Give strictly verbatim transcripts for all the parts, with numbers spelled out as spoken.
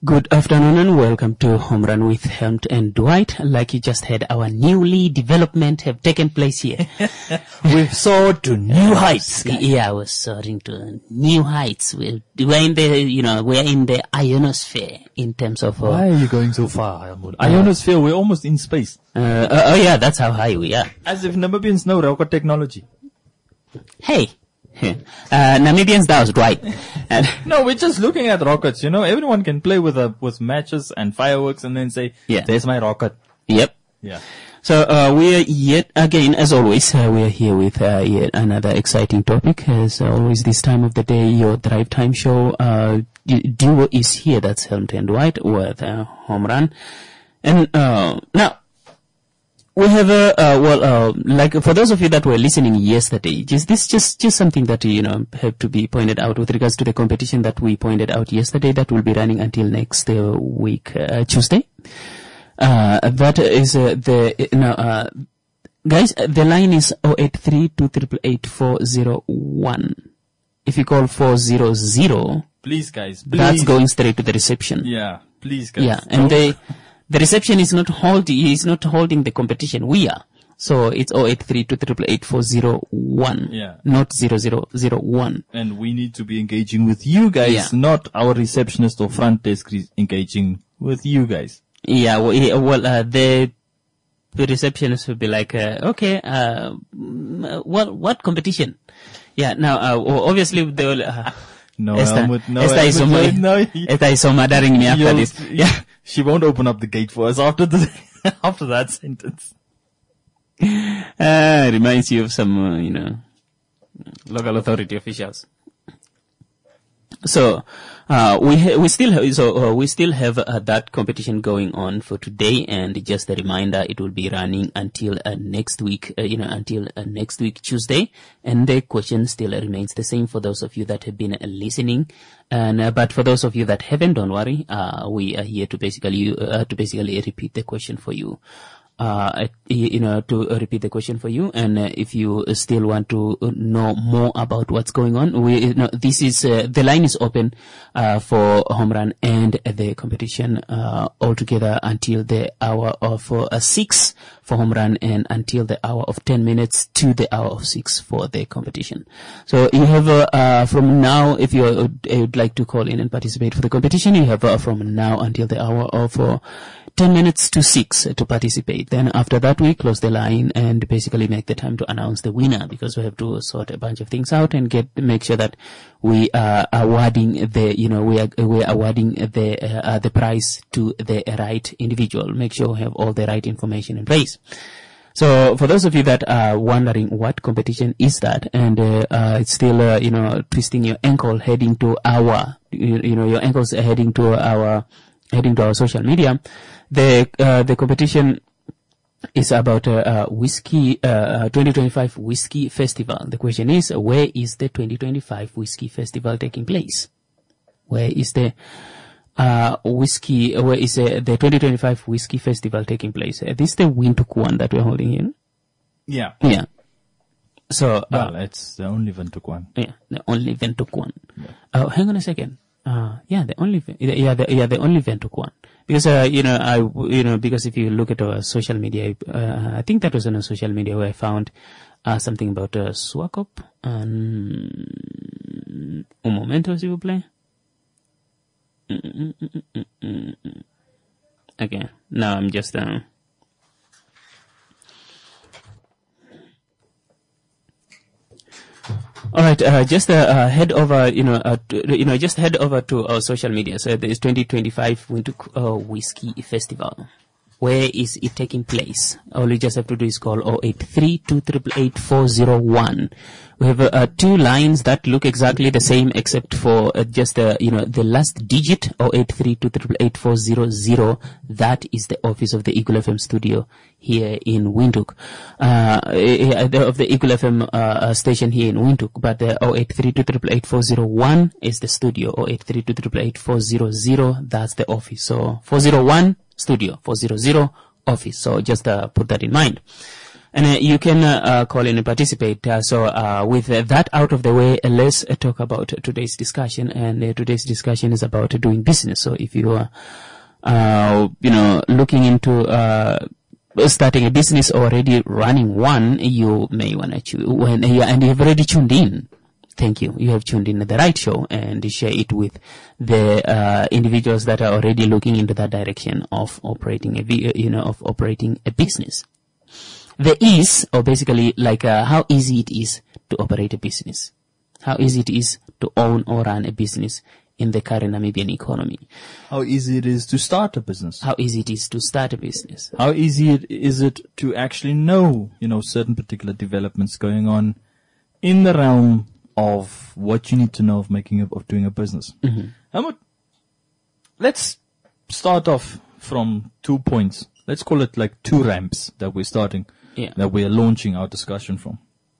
Good afternoon and welcome to Home Run with Helmut and Dwight. Like you just heard, our newly development have taken place here. We've soared to new heights. Guys. Yeah, we're soaring to new heights. We're, we're in the, you know, we're in the ionosphere in terms of... Uh, Why are you going so far, Helmut? Ionosphere, we're almost in space. Uh, uh, oh yeah, that's how high we are. As if Namibians know rocket technology. Hey. uh, Namibians does, right? And no, we're just looking at rockets, you know. Everyone can play with a, with matches and fireworks and then say, yeah, there's my rocket. Yep. Yeah. So, uh, we are yet again, as always, uh, we are here with, uh, yet another exciting topic. As always, this time of the day, your Drive Time show, uh, duo is here. That's Helmut and Dwight with, uh, Home Run. And, uh, now, we have a, uh, well, uh, like, for those of you that were listening yesterday, just, this just, just something that, you know, have to be pointed out with regards to the competition that we pointed out yesterday that will be running until next uh, week, uh, Tuesday. Uh, that is, uh, the, you know, uh, guys, the line is zero eight three two eight eight four zero one. If you call four zero zero, please guys, please. That's going straight to the reception. Yeah, please guys. Yeah, and they, the reception is not holding, is not holding the competition. We are. So it's zero eight three two eight eight four zero one. Yeah. Not zero zero zero one. And we need to be engaging with you guys, yeah. not our receptionist or front desk engaging with you guys. Yeah, well, well uh, the, the receptionist will be like, uh, okay, uh, what, what competition? Yeah, now, uh, obviously they will, uh, no, Esther, Helmut, no, Esther is so, Helmut, no, Esther is so murdering me after this. Yeah. She won't open up the gate for us after the, after that sentence. Uh, reminds you of some, uh, you know, local authority officials. So, uh, we, ha- we still have, so, uh, we still have, uh, that competition going on for today, and just a reminder, it will be running until, uh, next week, uh, you know, until, uh, next week Tuesday, and the question still remains the same for those of you that have been uh, listening, and, uh, but for those of you that haven't, don't worry, uh, we are here to basically, uh, to basically repeat the question for you. Uh, you know, to repeat the question for you. And uh, if you still want to know more about what's going on, we, you know, this is, uh, the line is open, uh, for Home Run and the competition, uh, altogether until the hour of uh, six for Home Run and until the hour of ten minutes to the hour of six for the competition. So you have, uh, uh from now, if you uh, would like to call in and participate for the competition, you have uh, from now until the hour of, uh, ten minutes to six to participate. Then after that, we close the line and basically make the time to announce the winner, because we have to sort a bunch of things out and get, make sure that we are awarding the, you know, we are, we are awarding the, uh, the prize to the right individual. Make sure we have all the right information in place. So for those of you that are wondering what competition is that, and, uh, uh it's still, uh, you know, twisting your ankle heading to our, you, you know, your ankles are heading to our, heading to our social media, the, uh, the competition is about, uh, uh whiskey, uh, twenty twenty-five Whiskey Festival. The question is, where is the twenty twenty-five Whiskey Festival taking place? Where is the, uh, whiskey, where is uh, the twenty twenty-five Whiskey Festival taking place? Uh, this is the Windhoek one that we're holding here. Yeah. Yeah. So, uh, well, it's the only Windhoek one. Yeah, the only Windhoek one. Yeah. Oh, hang on a second. Uh, yeah, the only, yeah, the, yeah, the only Windhoek one. Because, uh, you know, I, you know, because if you look at our social media, uh, I think that was on a social media where I found, uh, something about, uh, Swakop. Um, un momento, s'il vous plaît. Okay. Now I'm just, uh, all right, uh, just uh, uh, head over, you know, uh, to, you know, just head over to our social media. So there is twenty twenty-five Windhoek uh, Whiskey Festival. Where is it taking place? All you just have to do is call zero eight three two eight eight four zero one. We have uh, two lines that look exactly the same, except for uh, just uh, you know, the last digit zero eight three two eight eight four zero zero. That is the office of the Eagle F M studio here in Windhoek, uh, of the Eagle F M uh, station here in Windhoek. But the zero eight three two eight eight four zero one is the studio. zero eight three two eight eight four zero zero. That's the office. So four zero one studio, four zero zero office. So just uh, put that in mind. And uh, you can uh, uh, call in and participate. Uh, so uh, with uh, that out of the way, uh, let's uh, talk about uh, today's discussion. And uh, today's discussion is about uh, doing business. So if you are, uh, you know, looking into uh, starting a business or already running one, you may want to choose. When uh, and you have already tuned in. Thank you. You have tuned in the right show, and share it with the uh, individuals that are already looking into that direction of operating a, you know, of operating a business. The ease, or basically like uh, how easy it is to operate a business, how easy it is to own or run a business in the current Namibian economy. How easy it is to start a business. How easy it is to start a business. How easy it is it to actually know, you know, certain particular developments going on in the realm of what you need to know of making a, of doing a business. Mm-hmm. Helmut, let's start off from two points. Let's call it like two ramps that we're starting, yeah. that we're launching our discussion from.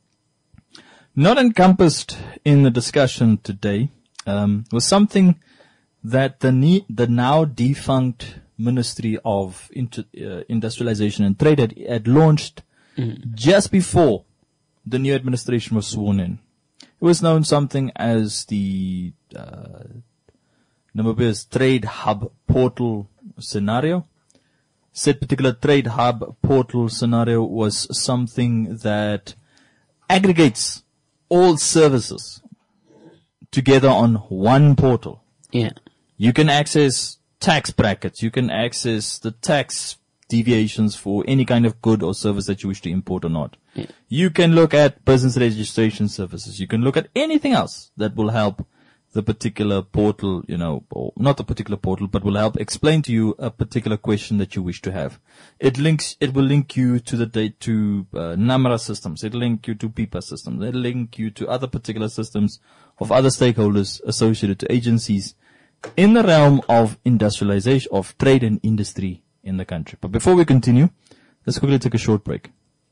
Not encompassed in the discussion today um, was something that the ne- the now defunct Ministry of Inter- uh, Industrialization and Trade had, had launched mm-hmm. just before the new administration was sworn in. It was known something as the uh, Namibia's Trade Hub Portal scenario. Said particular Trade Hub Portal scenario was something that aggregates all services together on one portal. Yeah. You can access tax brackets. You can access the tax deviations for any kind of good or service that you wish to import or not. Yeah. You can look at business registration services. You can look at anything else that will help the particular portal, you know, or not the particular portal, but will help explain to you a particular question that you wish to have. It links, it will link you to the date to uh, NAMRA systems. It'll link you to PIPA systems. It'll link you to other particular systems of other stakeholders associated to agencies in the realm of industrialization, of trade and industry in the country. But before we continue, let's quickly take a short break.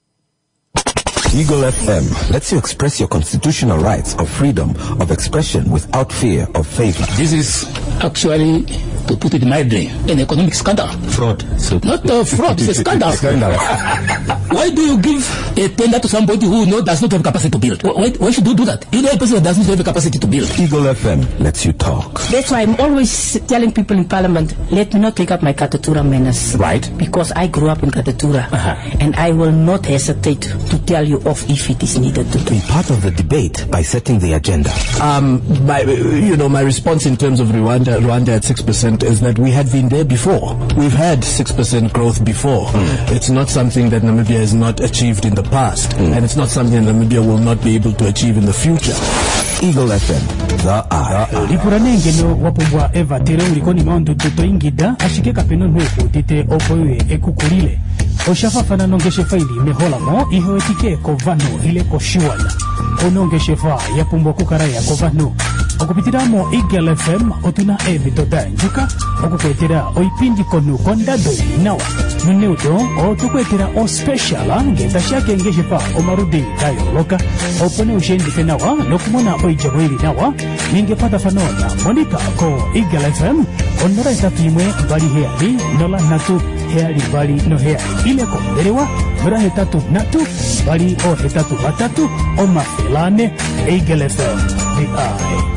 Eagle F M lets you express your constitutional rights of freedom of expression without fear of favor. This is actually, to put it mildly, an economic scandal. Fraud. So Not a fraud, it's a scandal. Scandal. Why do you give a tender to somebody who no, does not have capacity to build? Why, why should you do that? You know a person that does not have the capacity to build. Eagle F M lets you talk. That's why I'm always telling people in Parliament, let me not take up my Katatura manners. Right. Because I grew up in Katatura. Uh-huh. And I will not hesitate to tell you off if it is needed to do. Be part of the debate by setting the agenda. Um, my, you know, my response in terms of Rwanda, Rwanda at six percent is that we had been there before. We've had six percent growth before. Mm. It's not something that Namibia has not achieved in the past. Mm. And it's not something that Namibia will not be able to achieve in the future. Eagle F M, the eye. Lipuranengeno wapubwa eva tere ulikoni maundu tuto ingida ashike kapeno nuku tite opoye ekukulile. Oshafafana nongeshe faili meholamo iho etike kovano ile koshuala. Onongeshe fa ya pumbo kukaraya kovano. Okupitiramo Eagle F M otuna ebito danjuka. Okukwetera oipindi konu kondado inawa. Nuneudo o tukwetera o speciala ngeta shake ngeshe fa omarudi dayo loka. Opone ushendi fenawa nokumona oijaweli nawa. Ninge pata fanoya monika ko Eagle F M. Onora itatuimwe bali heali nola natu heali bali no heali. Ile konderewa mura hetatu natu bali o hetatu batatu o mafelane Eagle F M the eye.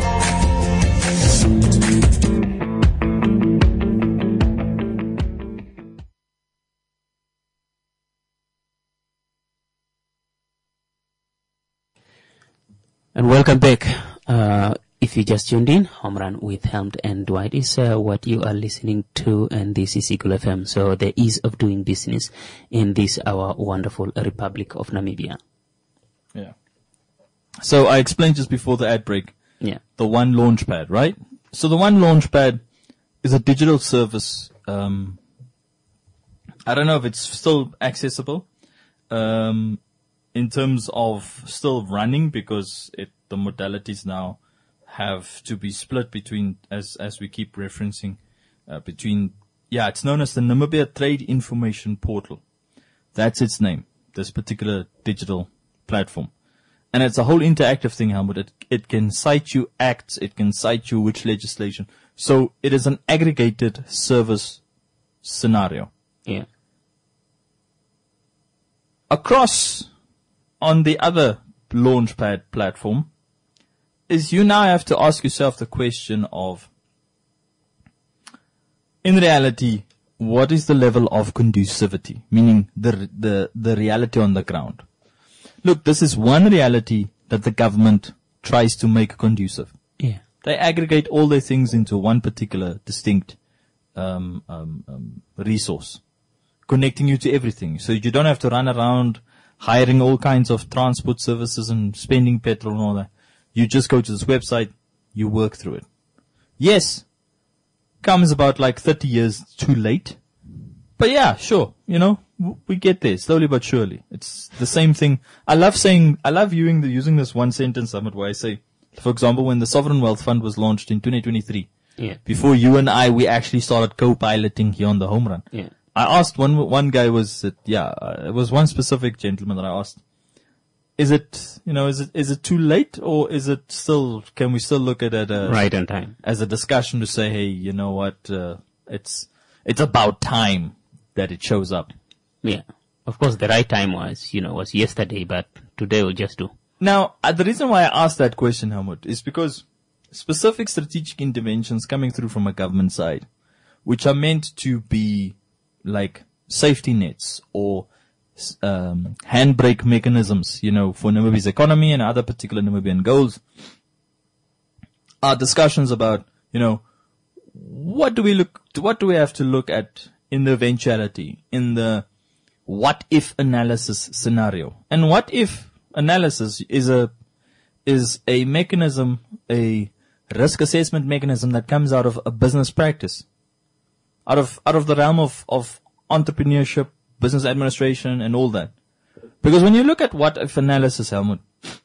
And welcome back. Uh, if you just tuned in, Home Run with Helmut and Dwight is uh, what you are listening to, and this is Eagle F M. So the ease of doing business in this our wonderful Republic of Namibia. Yeah. So I explained just before the ad break. Yeah. The One Launchpad, right? So the One Launchpad is a digital service. Um, I don't know if it's still accessible. Um, in terms of still running, because it, the modalities now have to be split between, as, as we keep referencing, uh, between, yeah, it's known as the Namibia Trade Information Portal. That's its name, this particular digital platform. And it's a whole interactive thing, Helmut. It, it can cite you acts, it can cite you which legislation. So it is an aggregated service scenario. Yeah. across on the other Launchpad platform is you now have to ask yourself the question of, in reality, what is the level of conducivity? Meaning the, the, the reality on the ground. Look, this is one reality that the government tries to make conducive. Yeah. They aggregate all their things into one particular distinct um, um, um, resource, connecting you to everything. So you don't have to run around hiring all kinds of transport services and spending petrol and all that. You just go to this website, you work through it. Yes, comes about like thirty years too late. But yeah, sure, you know, w- we get there slowly but surely. It's the same thing. I love saying, I love using, the, using this one sentence summit where I say, for example, when the Sovereign Wealth Fund was launched in twenty twenty-three, Yeah. before you and I, we actually started co-piloting here on the home run. Yeah. I asked one, one guy was, that, yeah, uh, it was one specific gentleman that I asked, is it, you know, is it, is it too late or is it still, can we still look at it as, Right on time. as a discussion to say, hey, you know what, uh, it's, it's about time that it shows up. Yeah. Of course, the right time was, you know, was yesterday, but today will just do. Now, uh, the reason why I asked that question, Helmut, is because specific strategic interventions coming through from a government side, which are meant to be like safety nets or um, handbrake mechanisms, you know, for Namibia's economy and other particular Namibian goals, are discussions about, you know, what do we look, what do we have to look at in the eventuality, in the what if analysis scenario. And what if analysis is a, is a mechanism, a risk assessment mechanism that comes out of a business practice. Out of, out of the realm of, of entrepreneurship, business administration and all that. Because when you look at what if analysis, Helmut,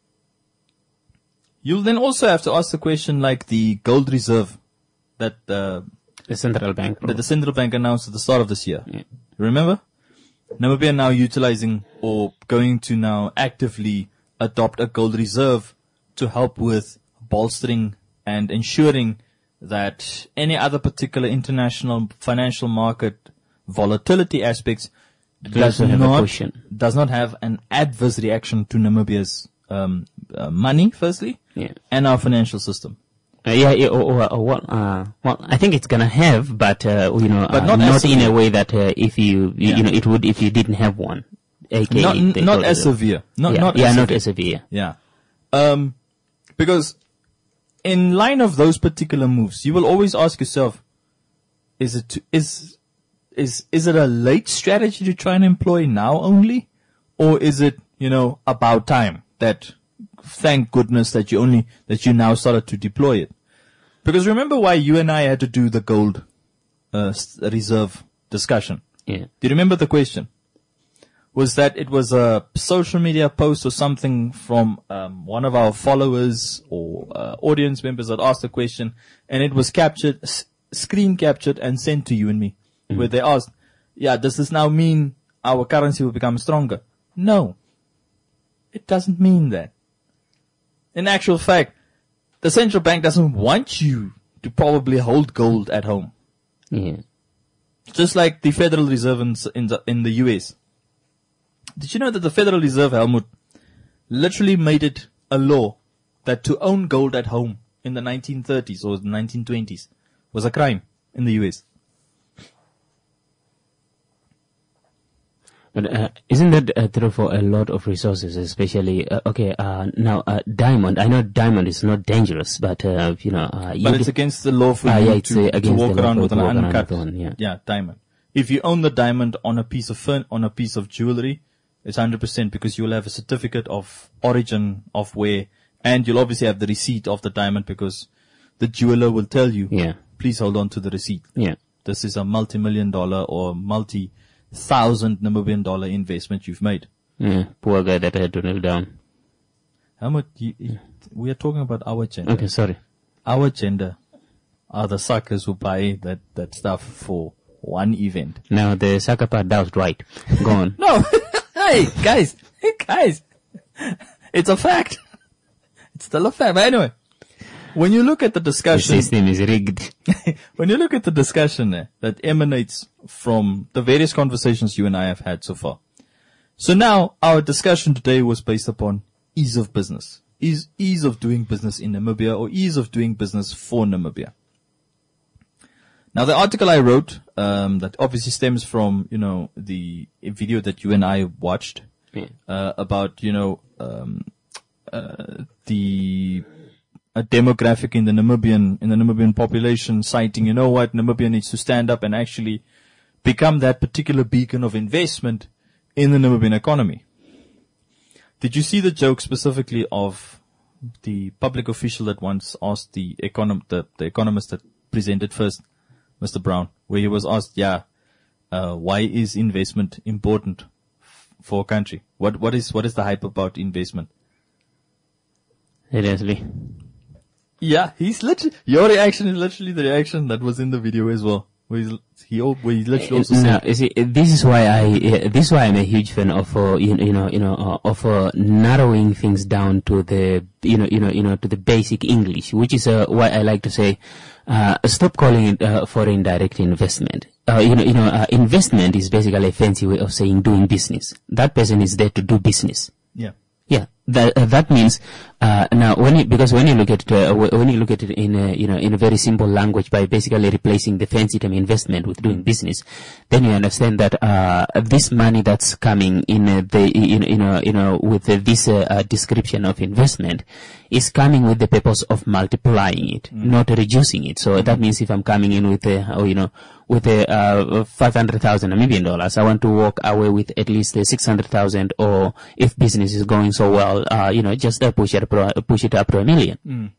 you'll then also have to ask the question like the gold reserve that, uh, The central bank. that the central bank announced at the start of this year. Yeah. Remember? Namibia now utilizing or going to now actively adopt a gold reserve to help with bolstering and ensuring that any other particular international financial market volatility aspects does also have a not, cushion. does not have an adverse reaction to Namibia's um, uh, money, firstly, Yeah. and our financial system. Uh, yeah, yeah, or, or, or what, uh, well, I think it's gonna have, but, uh, you know, But uh, not not, as in a severe. way that, uh, if you, you, Yeah. you know, it would if you didn't have one. A K A Not, they not call as it. severe. Not, yeah, not yeah, as not severe. as severe. Yeah. Um, because in line of those particular moves, you will always ask yourself, is it, to, is, is, is it a late strategy to try and employ now only? Or is it, you know, about time that, thank goodness that you only, that you now started to deploy it? Because remember why you and I had to do the gold, uh, reserve discussion? Yeah. Do you remember the question? Was that it was a social media post or something from um, one of our followers or uh, audience members that asked the question, and it was captured, s- screen captured and sent to you and me, mm-hmm. where they asked, yeah, does this now mean our currency will become stronger? No. It doesn't mean that. In actual fact, the central bank doesn't want you to probably hold gold at home. Yeah. Just like the Federal Reserve in, in, the, in the U S. Did you know that the Federal Reserve, Helmut, literally made it a law that to own gold at home in the nineteen thirties or the nineteen twenties was a crime in the U S? But uh, isn't that uh, true for a lot of resources, especially, uh, okay, uh, now, uh, diamond, I know diamond is not dangerous, but, uh, you know, uh, But you it's d- against the law for Ah, you yeah, it's, to, uh, to against walk the law around for with to an walk around uncut with one, yeah. yeah, diamond. If you own the diamond on a piece of fern, on a piece of jewelry, it's one hundred percent because you'll have a certificate of origin of where, and you'll obviously have the receipt of the diamond because the jeweler will tell you, Yeah. please hold on to the receipt. Yeah. This is a multi-million dollar or multi-thousand Namibian dollar investment you've made. Yeah. Poor guy that had to kneel down. How much, you, we are talking about our gender. Okay, sorry. Our gender are the suckers who buy that, that stuff for one event. Now, the sucker part, that was right. Go on. No, hey, guys, hey, guys, it's a fact. It's still a fact. But anyway, when you look at the The discussion, system is rigged. when you look at the discussion there that emanates from the various conversations you and I have had so far, So now our discussion today was based upon ease of business. Ease, ease of doing business in Namibia or ease of doing business for Namibia. Now the article I wrote, um, that obviously stems from, you know, the video that you and I watched, Yeah. uh, about, you know, um, uh, the, a demographic in the Namibian, in the Namibian population citing, you know what, Namibia needs to stand up and actually become that particular beacon of investment in the Namibian economy. Did you see the joke specifically of the public official that once asked the econom, the, the economist that presented first, Mister Brown, where he was asked, yeah, uh, why is investment important f- for a country? What, what is, what is the hype about investment? Seriously. Yeah, he's literally, your reaction is literally the reaction that was in the video as well. Where he's, he, al- where he literally also No, said, you see, this is why I, uh, this is why I'm a huge fan of, uh, you, you know, you know, uh, of uh, narrowing things down to the, you know, you know, you know, to the basic English, which is uh, why I like to say, uh, stop calling it uh, foreign direct investment. Uh, you know, you know, uh, investment is basically a fancy way of saying doing business. That person is there to do business. yeah. Yeah, that uh, that means uh, now when you, because when you look at it, uh, when you look at it in a, you know in a very simple language by basically replacing the fancy term investment with doing business, then you understand that uh, this money that's coming in uh, the you know you know, you know with uh, this uh, uh, description of investment is coming with the purpose of multiplying it, mm. not reducing it. So mm. that means if I'm coming in with a or, you know with a uh, five hundred thousand Namibian dollars, I want to walk away with at least uh, six hundred thousand, or if business is going so well, uh, you know, just uh, push it, pro- push it up to a million. Mm.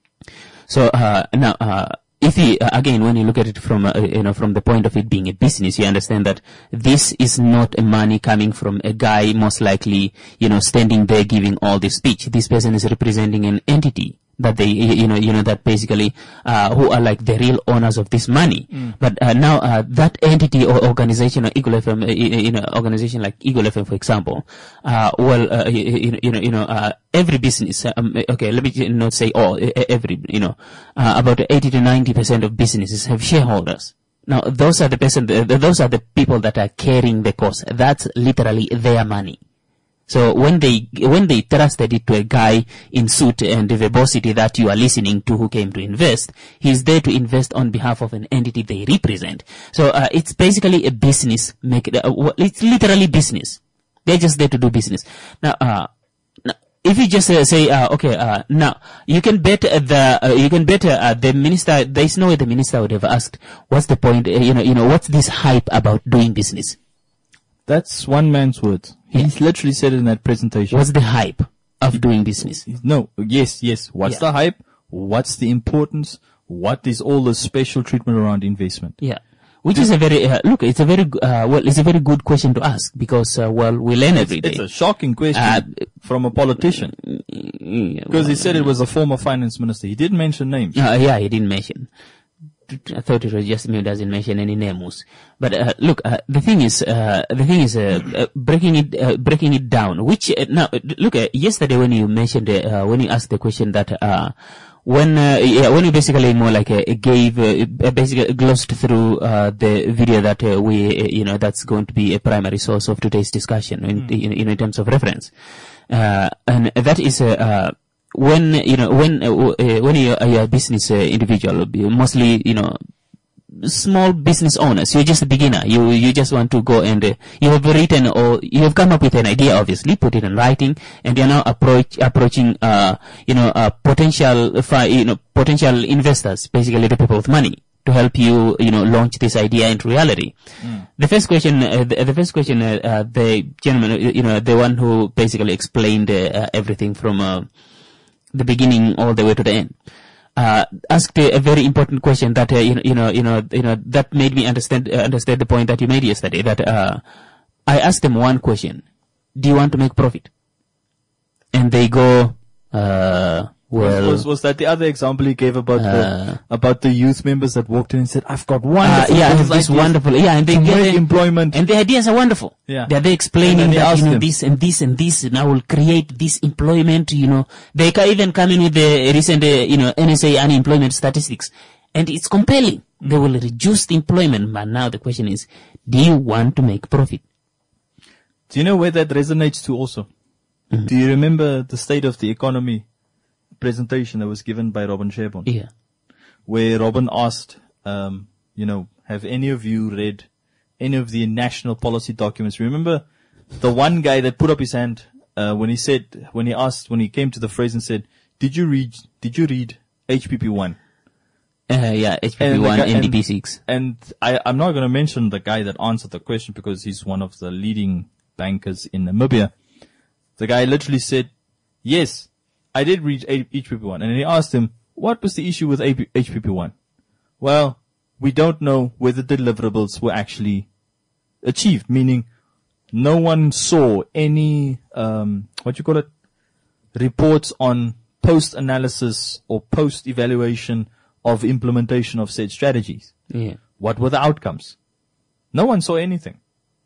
So, uh, now, uh, if you, uh, again, when you look at it from, uh, you know, from the point of it being a business, you understand that this is not a money coming from a guy, most likely, you know, standing there giving all this speech. This person is representing an entity that they, you know, you know, that basically, uh, who are like the real owners of this money. Mm. But, uh, now, uh, that entity or organization or Eagle F M, uh, you know, organization like Eagle F M, for example, uh, well, uh, you, you know, you know, uh, every business, um, okay, let me not say all, every, you know, uh, about eighty to ninety percent of businesses have shareholders. Now, those are the person, those are the people that are carrying the cost. That's literally their money. So when they, when they trusted it to a guy in suit and verbosity that you are listening to who came to invest, he's there to invest on behalf of an entity they represent. So, uh, it's basically a business, make it, uh, it's literally business. They're just there to do business. Now, uh, now if you just uh, say, uh, okay, uh, now, you can bet uh, the, uh, you can bet uh, the minister, there's no way the minister would have asked, what's the point, uh, you know, you know, what's this hype about doing business? That's one man's words. He's yeah. literally said it in that presentation. What's the hype of doing business? No, yes, yes. What's yeah. the hype? What's the importance? What is all the special treatment around investment? Yeah. Which is a very, uh, look, it's a very, uh, well, it's a very good question to ask because, uh, well, we learn every day. It's a shocking question uh, from a politician. Yeah, because well, he said it was a former finance minister. He didn't mention names. Uh, yeah, he didn't mention. I thought it was just me who doesn't mention any names. But, uh, look, uh, the thing is, uh, the thing is, uh, uh breaking it, uh, breaking it down, which, uh, now, look, uh, yesterday when you mentioned, uh, when you asked the question that, uh, when, uh, yeah, when you basically more like, uh, gave, uh, basically glossed through, uh, the video that, uh, we, uh, you know, that's going to be a primary source of today's discussion in, mm. in, in, in terms of reference. Uh, and that is, uh, uh when, you know, when, uh, uh, when you're, you're a business uh, individual, mostly, you know, small business owners, you're just a beginner. You, you just want to go and, uh, you have written or you have come up with an idea, obviously, put it in writing, and you're now approach, approaching, uh, you know, uh, potential, uh, you know, potential investors, basically the people with money, to help you, you know, launch this idea into reality. Mm. The first question, uh, the, the first question, uh, uh, the gentleman, you know, the one who basically explained, uh, everything from, uh, the beginning all the way to the end, uh, asked a, a very important question that, uh, you know, you know, you know, you know, that made me understand, uh, understand the point that you made yesterday, that, uh, I asked them one question. Do you want to make profit? And they go, uh, well, was, was that the other example he gave about uh, the about the youth members that walked in and said, "I've got wonderful, uh, yeah, this wonderful, yeah, and they get employment, and the ideas are wonderful. Yeah, they're, they're explaining they that you know them. this and this and this, and I will create this employment. You know, they can even come in with the recent, uh, you know, N S A unemployment statistics, and it's compelling. Mm. They will reduce the employment, but now the question is, do you want to make profit? Do you know where that resonates to also? Mm-hmm. Do you remember the State of the Economy presentation that was given by Robin Sherborne? Yeah. Where Robin asked, um, you know, have any of you read any of the national policy documents? Remember the one guy that put up his hand, uh, when he said, when he asked, when he came to the phrase and said, did you read, did you read H P P one? Uh, yeah, H P P one, N D P six. And, and I, I'm not going to mention the guy that answered the question because he's one of the leading bankers in Namibia. The guy literally said, yes, I did read H P P one. And then he asked him, what was the issue with H P P one? Well, we don't know whether deliverables were actually achieved, meaning no one saw any, um, what you call it, reports on post-analysis or post-evaluation of implementation of said strategies. Yeah. What were the outcomes? No one saw anything.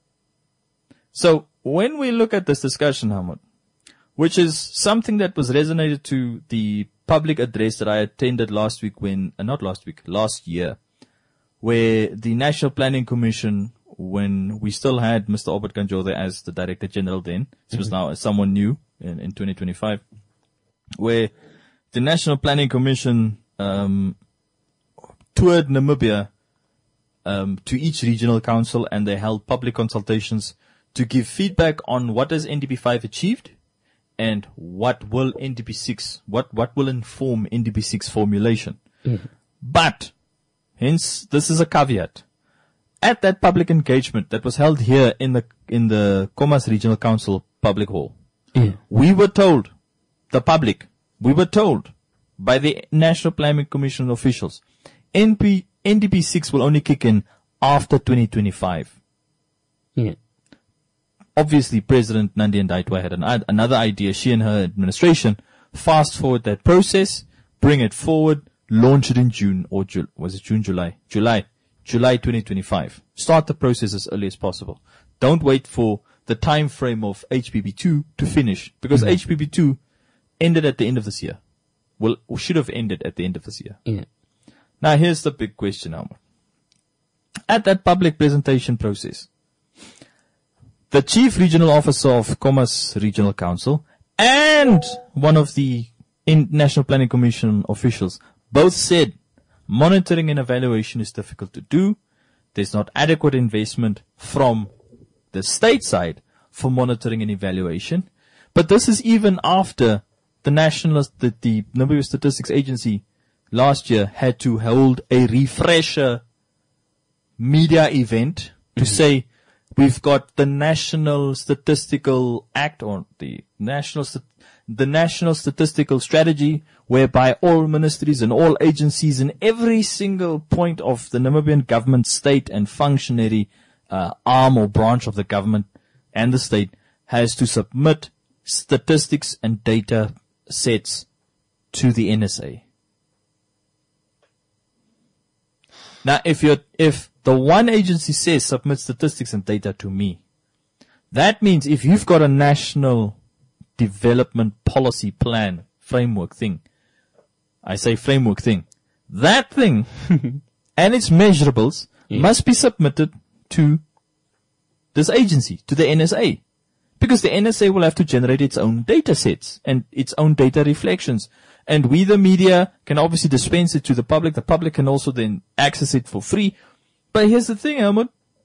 So when we look at this discussion, Hamad, which is something that was resonated to the public address that I attended last week when, uh, not last week, last year, where the National Planning Commission, when we still had Mister Albert Kanjode as the Director General then, this mm-hmm. was now someone new in, in twenty twenty-five, where the National Planning Commission, um, toured Namibia, um, to each regional council, and they held public consultations to give feedback on what has N D P five achieved and what will N D P six, what, what will inform N D P six formulation. Mm-hmm. But, hence, this is a caveat. At that public engagement that was held here in the, in the Khomas Regional Council public hall, mm. we were told, the public, we were told by the National Planning Commission officials, N P, N D P six will only kick in after twenty twenty-five. Yeah. Obviously, President Nandi Ndaitwah had an, another idea. She and her administration fast forward that process, bring it forward, launch it in June or Ju- was it June, July? July. July twenty twenty-five. Start the process as early as possible. Don't wait for the time frame of H P P two to finish, because mm-hmm. H P P two ended at the end of this year. Well, or should have ended at the end of this year. Yeah. Now, here's the big question, Alma. At that public presentation process, the Chief Regional Officer of Khomas Regional Council and one of the National Planning Commission officials both said monitoring and evaluation is difficult to do. There's not adequate investment from the state side for monitoring and evaluation. But this is even after the national, the, the Namibia Statistics Agency last year had to hold a refresher media event to mm-hmm. say, we've got the National Statistical Act, or the National, the National Statistical Strategy, whereby all ministries and all agencies in every single point of the Namibian government, state and functionary uh, arm or branch of the government and the state has to submit statistics and data sets to the N S A. Now, if you're, if the one agency says submit statistics and data to me, that means if you've got a national development policy plan framework thing, I say framework thing, that thing and its measurables yeah. must be submitted to this agency, to the N S A. Because the N S A will have to generate its own data sets and its own data reflections. And we, the media, can obviously dispense it to the public. The public can also then access it for free. But here's the thing, Helmut.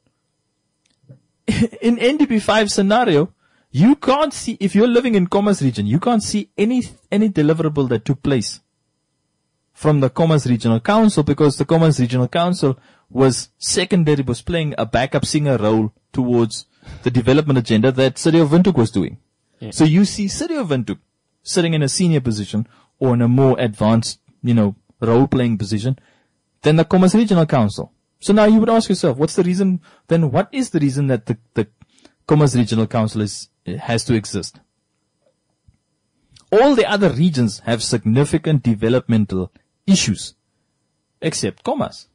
In N D P five scenario, you can't see, if you're living in Khomas region, you can't see any, any deliverable that took place from the Khomas Regional Council, because the Khomas Regional Council was secondary, was playing a backup singer role towards the development agenda that City of Windhoek was doing. Yeah. So you see City of Windhoek sitting in a senior position or in a more advanced, you know, role-playing position than the Khomas Regional Council. So now you would ask yourself, what's the reason, then what is the reason that the, the Khomas Regional Council is, has to exist? All the other regions have significant developmental issues, except Khomas.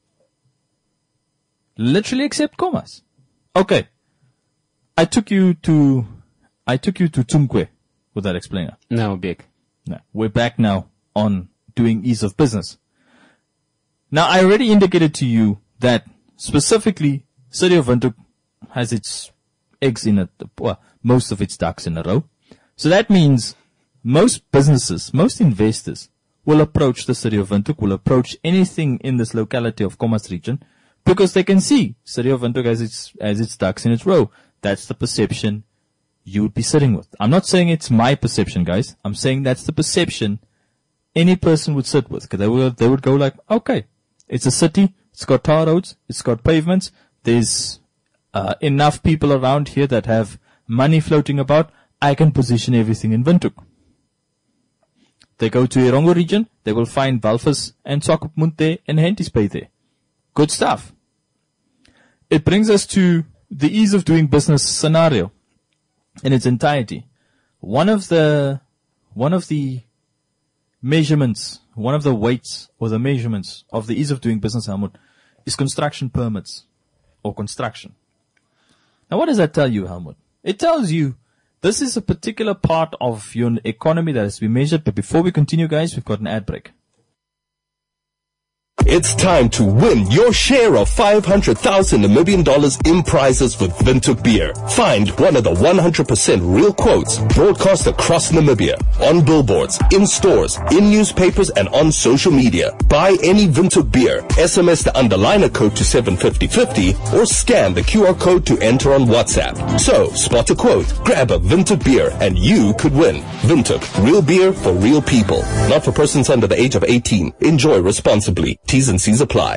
Literally except Khomas. Okay. I took you to, I took you to Tumkwe with that explainer. Now, big. Now, we're back now on doing ease of business. Now, I already indicated to you that specifically City of Windhoek has its eggs in a, well, most of its ducks in a row. So that means most businesses, most investors will approach the city of Windhoek, will approach anything in this locality of Kommas region, because they can see city of Windhoek as its, as its ducks in its row. That's the perception you would be sitting with. I'm not saying it's my perception, guys. I'm saying that's the perception any person would sit with. Because they would, they would go like, okay, it's a city, it's got tar roads, it's got pavements, there's uh, enough people around here that have money floating about, I can position everything in Windhoek. They go to Erongo region, they will find Walvis and Swakopmund there and Henties Bay there. Good stuff. It brings us to the ease of doing business scenario in its entirety. One of the, one of the measurements, one of the weights or the measurements of the ease of doing business, Helmut, is construction permits or construction. Now what does that tell you, Helmut? It tells you this is a particular part of your economy that has to be measured. But before we continue, guys, we've got an ad break. It's time to win your share of five hundred thousand Namibian dollars in prizes with Windhoek Beer. Find one of the one hundred percent real quotes broadcast across Namibia, on billboards, in stores, in newspapers, and on social media. Buy any Windhoek Beer, S M S the underliner code to seven fifty fifty, or scan the Q R code to enter on WhatsApp. So, spot a quote, grab a Windhoek Beer, and you could win. Windhoek, real beer for real people. Not for persons under the age of eighteen. Enjoy responsibly. T's and C's apply.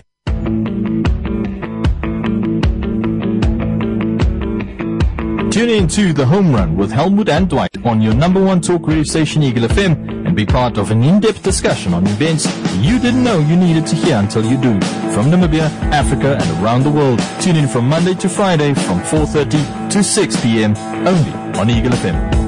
Tune in to The Home Run with Helmut and Dwight on your number one talk radio station, Eagle F M, and be part of an in-depth discussion on events you didn't know you needed to hear until you do. From Namibia, Africa, and around the world. Tune in from Monday to Friday from four thirty to six p.m. only on Eagle F M.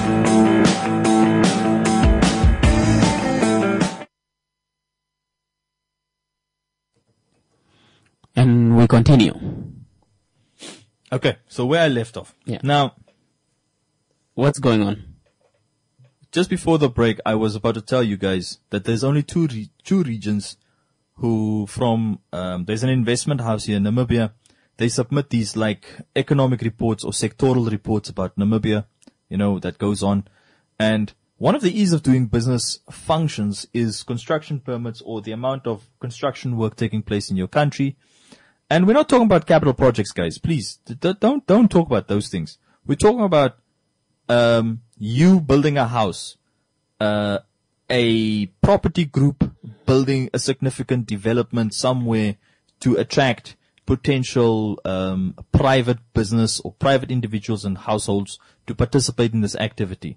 And we continue. Okay, so where I left off. Yeah. Now, what's going on? Just before the break, I was about to tell you guys that there's only two re- two regions who from, um, there's an investment house here in Namibia. They submit these like economic reports or sectoral reports about Namibia, you know, that goes on. And one of the ease of doing business functions is construction permits or the amount of construction work taking place in your country. And we're not talking about capital projects, guys. Please don't, don't talk about those things. We're talking about, um, you building a house, uh, a property group building a significant development somewhere to attract potential, um, private business or private individuals and households to participate in this activity.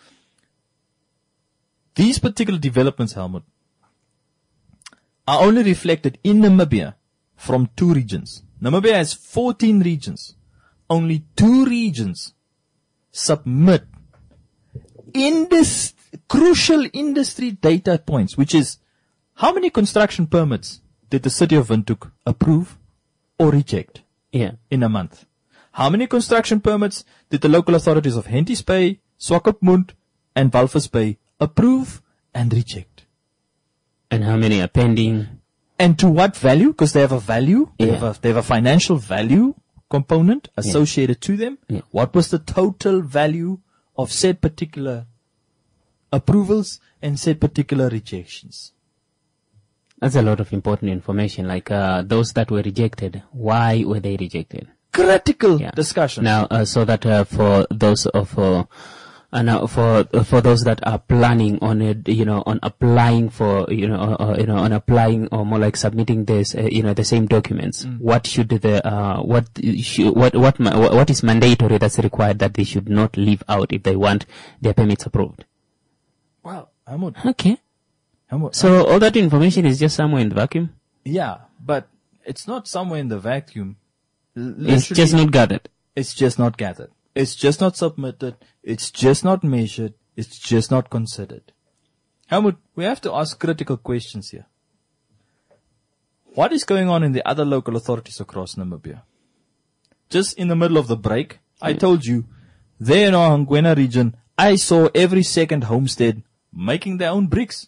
These particular developments, Helmut, are only reflected in Namibia from two regions. Namibia has fourteen regions. Only two regions submit indus- crucial industry data points, which is how many construction permits did the city of Windhoek approve or reject Yeah. in a month? How many construction permits did the local authorities of Henties Bay, Swakopmund, and Walvis Bay approve and reject? And how many are pending? And to what value? Because they have a value. They, Yeah. have a, they have a financial value component associated to them. Yeah. What was the total value of said particular approvals and said particular rejections? That's a lot of important information. Like uh, those that were rejected, why were they rejected? Critical Yeah. discussion. Now, uh, so that uh, for those of uh, and now for for those that are planning on it, you know, on applying for, you know, uh, uh, you know, on applying or more like submitting this, uh, you know, the same documents. Mm. What should the uh, what should, what what ma- what is mandatory that's required that they should not leave out if they want their permits approved? Wow, Helmut. Okay. Helmut. So all that information is just somewhere in the vacuum. Yeah, but it's not somewhere in the vacuum. L- It's just literally, not gathered. It's just not gathered. It's just not submitted. It's just not measured. It's just not considered. Helmut, we have to ask critical questions here. What is going on in the other local authorities across Namibia? Just in the middle of the break, I told you, there in our Ngwena region, I saw every second homestead making their own bricks.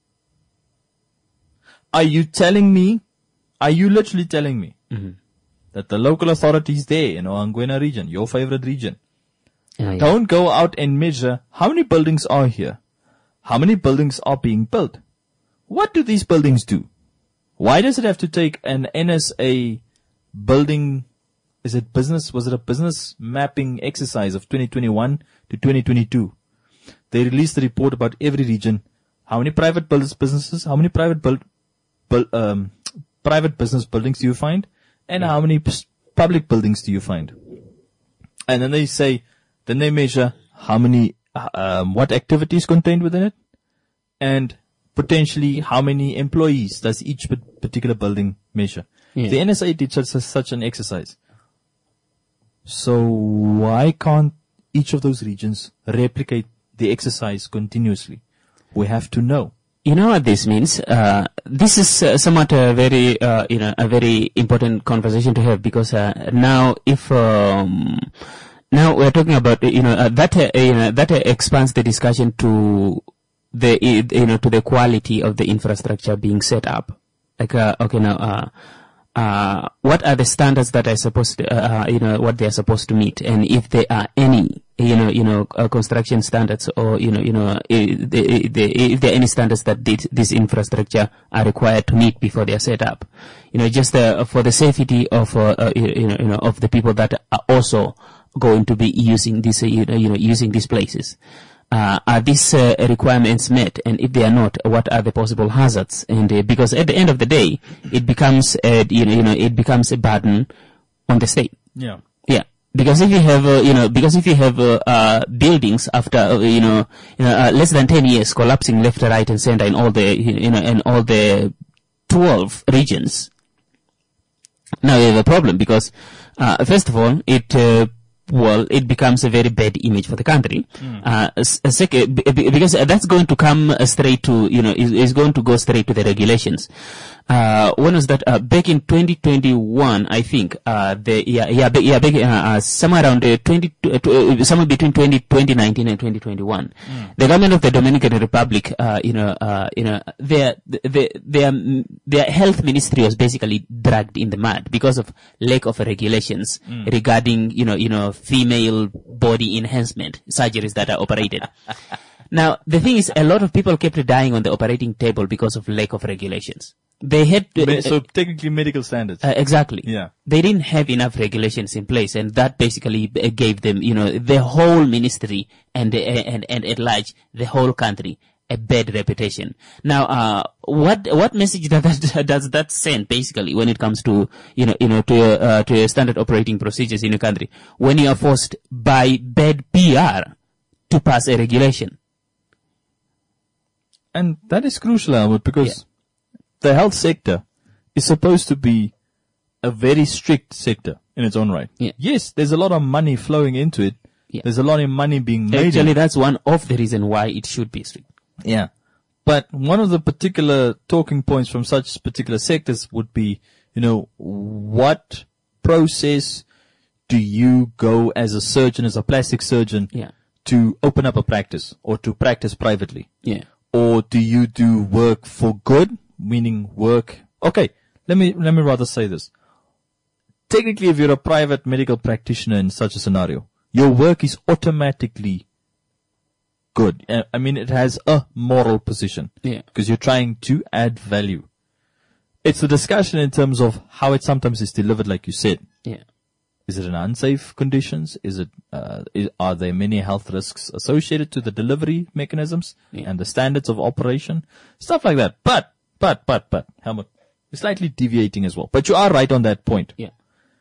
Are you telling me, are you literally telling me Mm-hmm. that the local authorities there in Oangwena region, your favorite region, Oh, yeah. don't go out and measure how many buildings are here, how many buildings are being built. What do these buildings do? Why does it have to take an N S A building, is it business, was it a business mapping exercise of twenty twenty-one to twenty twenty-two? They released a report about every region. How many private businesses, how many private build, build, um, private business buildings do you find? And how many p- public buildings do you find? And then they say, then they measure how many, um, what activities contained within it, and potentially how many employees does each particular building measure. Yeah. The N S A did such, such an exercise. So why can't each of those regions replicate the exercise continuously? We have to know. You know what this means? Uh, this is uh, somewhat a very, uh, you know, a very important conversation to have, because uh, now, if um, now we're talking about, you know, uh, that uh, you know that uh, expands the discussion to the, you know, to the quality of the infrastructure being set up. Like, uh, okay, now, uh, uh, what are the standards that are supposed to, uh, you know, what they are supposed to meet, and if there are any, you know, you know, uh, construction standards, or, you know, you know, if, if there are any standards that this, this infrastructure are required to meet before they are set up, you know, just uh, for the safety of, uh, uh, you know, you know, of the people that are also going to be using this, uh, you know, you know, using these places. Uh, are these uh, requirements met? And if they are not, what are the possible hazards? And uh, because at the end of the day, it becomes, uh, you know, you know, it becomes a burden on the state. Yeah. Yeah. Because if you have, uh, you know, because if you have uh, uh, buildings after, uh, you know, you know, uh, less than ten years collapsing left, right, and center in all the, you know, in all the twelve regions, now you have a problem, because uh, first of all, it uh, well, it becomes a very bad image for the country. Mm. Uh, a second, because that's going to come straight to, you know, is, is going to go straight to the regulations. Uh, when was that? Uh, back in twenty twenty-one, I think, uh, the, yeah, yeah, yeah, back, uh, uh, somewhere around uh, twenty, uh, somewhere between twenty, twenty nineteen and twenty twenty-one, mm. the government of the Dominican Republic, uh, you know, uh, you know, their, their, their, their health ministry was basically dragged in the mud because of lack of regulations mm. regarding, you know, you know, female body enhancement surgeries that are operated. Now, the thing is, a lot of people kept dying on the operating table because of lack of regulations. They had to, uh, so technically medical standards. Uh, exactly. Yeah. They didn't have enough regulations in place, and that basically gave them, you know, the whole ministry and and and at large the whole country a bad reputation. Now, uh, what what message does that does that send basically when it comes to, you know, you know, to uh, to standard operating procedures in a country, when you are forced by bad P R to pass a regulation? And that is crucial, Albert, because yeah. the health sector is supposed to be a very strict sector in its own right. Yeah. Yes, there's a lot of money flowing into it. Yeah. There's a lot of money being made. Actually, that's one of the reasons why it should be strict. Yeah. But one of the particular talking points from such particular sectors would be, you know, what process do you go as a surgeon, as a plastic surgeon, yeah. to open up a practice or to practice privately? Yeah. Or do you do work for good, meaning work? Okay, let me, let me rather say this. Technically, if you're a private medical practitioner in such a scenario, your work is automatically good. I mean, it has a moral position. Yeah. Because you're trying to add value. It's a discussion in terms of how it sometimes is delivered, like you said. Yeah. Is it in unsafe conditions? Is it, uh, is, are there many health risks associated to the delivery mechanisms yeah. and the standards of operation? Stuff like that. But, but, but, but, Helmut, you're slightly deviating as well. But you are right on that point. Yeah.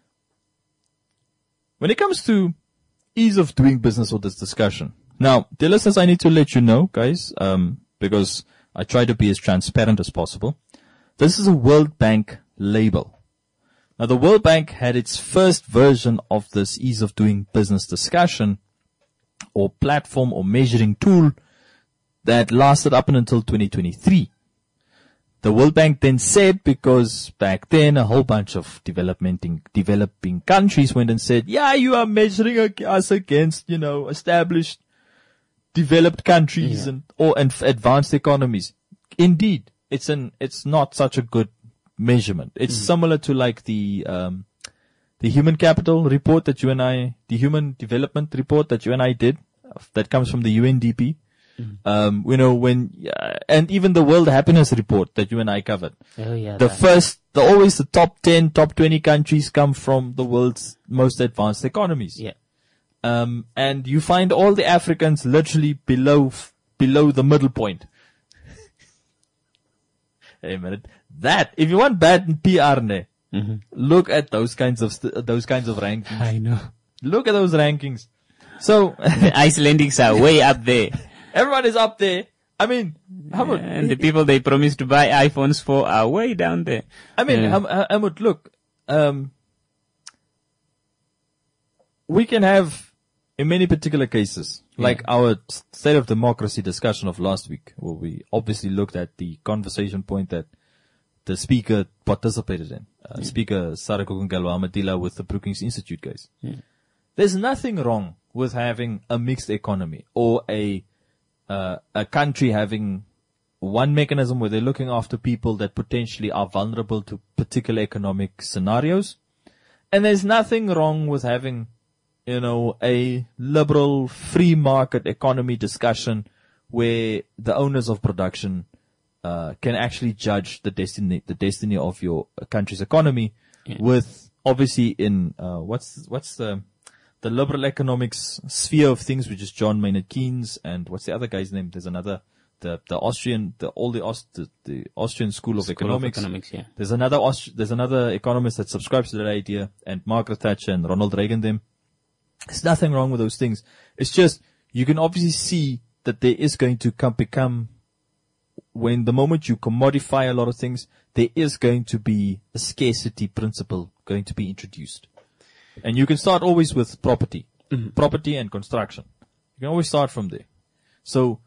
When it comes to ease of doing business with this discussion. Now, dear listeners, I need to let you know, guys, um, because I try to be as transparent as possible. This is a World Bank label. Now, the World Bank had its first version of this ease of doing business discussion or platform or measuring tool that lasted up until twenty twenty-three. The World Bank then said, because back then a whole bunch of developing, developing countries went and said, yeah, you are measuring us against, you know, established developed countries yeah. and, or, and advanced economies. Indeed, it's an, it's not such a good measurement. It's mm. similar to like the, um, the human capital report that you and I, the human development report that you and I did, uh, that comes from the U N D P. Mm-hmm. Um, you know, when, uh, and even the World Happiness Report that you and I covered. Oh yeah. The first, the always the top ten, top twenty countries come from the world's most advanced economies. Yeah. Um, and you find all the Africans literally below, below the middle point. Hey, man, that, if you want bad P R, ne, mm-hmm. look at those kinds of, st- those kinds of rankings. I know. Look at those rankings. So, the Icelandics are way up there. Everyone is up there. I mean, how about, and the people they promised to buy iPhones for are way down there. I mean, yeah. Ham- Hamid, look, um, we can have, in many particular cases, yeah. like our state of democracy discussion of last week, where we obviously looked at the conversation point that the speaker participated in, uh, yeah. Speaker Sarah Kokungalwa with the Brookings Institute guys. Yeah. There's nothing wrong with having a mixed economy or a uh, a country having one mechanism where they're looking after people that potentially are vulnerable to particular economic scenarios. And there's nothing wrong with having, you know, a liberal free market economy discussion where the owners of production uh, can actually judge the destiny, the destiny of your country's economy yeah. with obviously in, uh, what's, what's the, the liberal economics sphere of things, which is John Maynard Keynes and what's the other guy's name? There's another, the, the Austrian, the, all the, Aust, the, the Austrian School of School Economics. Of economics yeah. There's another, Aust- there's another economist that subscribes to that idea, and Margaret Thatcher and Ronald Reagan them. There's nothing wrong with those things. It's just, you can obviously see that there is going to come, become, when the moment you commodify a lot of things, there is going to be a scarcity principle going to be introduced. And you can start always with property, mm-hmm. property and construction. You can always start from there. So,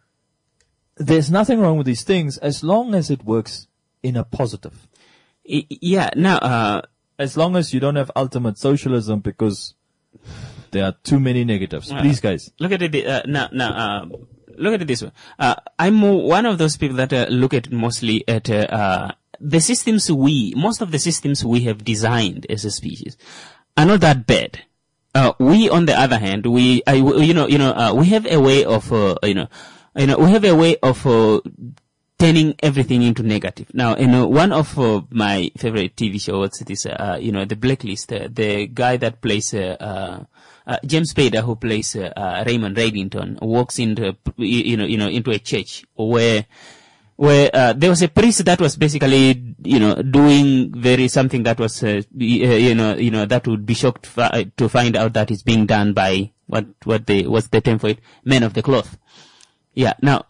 there's nothing wrong with these things as long as it works in a positive. Yeah, now, uh, as long as you don't have ultimate socialism because there are too many negatives. Uh, Please, guys. Look at it, uh, now, now, uh, look at it this way. Uh, I'm more one of those people that uh, look at mostly at, uh, uh, the systems we, most of the systems we have designed as a species are not that bad. Uh, we, on the other hand, we, uh, you know, you know, uh, we have a way of, uh, you know, you know, we have a way of, uh, turning everything into negative. Now, you know, one of uh, my favorite T V shows is, uh, you know, The Blacklist. Uh, the guy that plays, uh, uh, uh James Spader, who plays uh, uh, Raymond Reddington, walks into, you know, you know, into a church where, where uh, there was a priest that was basically, you know, doing very something that was, uh, you know, you know, that would be shocked fi- to find out that it's being done by what, what the, what's the term for it? Men of the cloth. Yeah. Now.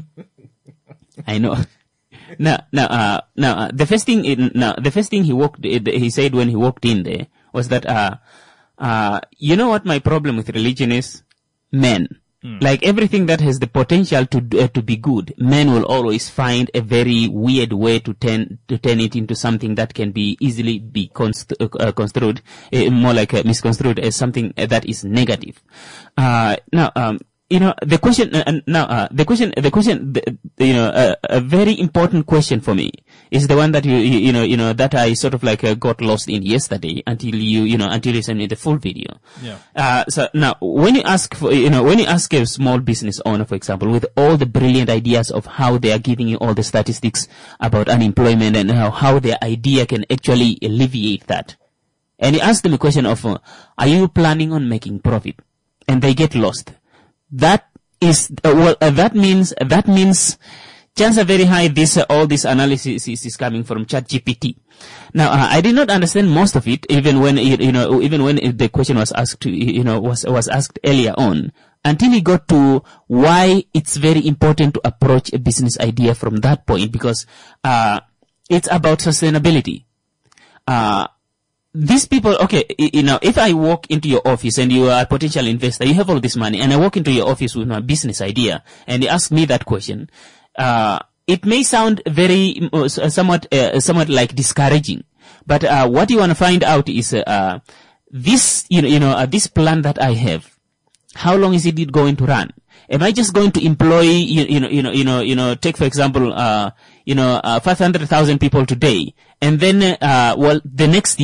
I know. Now, now, uh, now, uh, the first thing, in, now, the first thing he walked, he said when he walked in there was that, uh, uh, you know what my problem with religion is? Men. Mm. Like everything that has the potential to, uh, to be good, men will always find a very weird way to turn, to turn it into something that can be easily be const- uh, construed, uh, more like uh, misconstrued as something uh, that is negative. Uh, now, um, You know, the question, uh, now, uh, the question, the question, the, you know, uh, a very important question for me is the one that you, you, you know, you know, that I sort of like uh, got lost in yesterday until you, you know, until you sent me the full video. Yeah. Uh, so now, when you ask for, you know, when you ask a small business owner, for example, with all the brilliant ideas of how they are giving you all the statistics about unemployment and how, how their idea can actually alleviate that. And you ask them a question of, uh, are you planning on making profit? And they get lost. That is, uh, well, uh, that means, uh, that means, chances are very high this, uh, all this analysis is, is coming from ChatGPT. Now, uh, I did not understand most of it, even when, you, you know, even when the question was asked, you know, was, was asked earlier on, until he got to why it's very important to approach a business idea from that point, because, uh, it's about sustainability. Uh, These people, okay, you know, if I walk into your office and you are a potential investor, you have all this money, and I walk into your office with my business idea, and you ask me that question, uh, it may sound very, uh, somewhat, uh, somewhat like discouraging. But, uh, what you want to find out is, uh, this, you know, you know, uh, this plan that I have, how long is it going to run? Am I just going to employ, you, you know, you know, you know, you know, take for example, uh, you know, uh, five hundred thousand people today, and then, uh, well, the next year,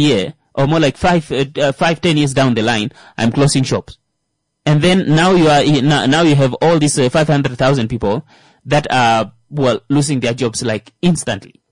or more like five, uh, uh, five, ten years down the line, I'm closing shops. And then now you are, now, now you have all these uh, five hundred thousand people that are, well, losing their jobs like instantly.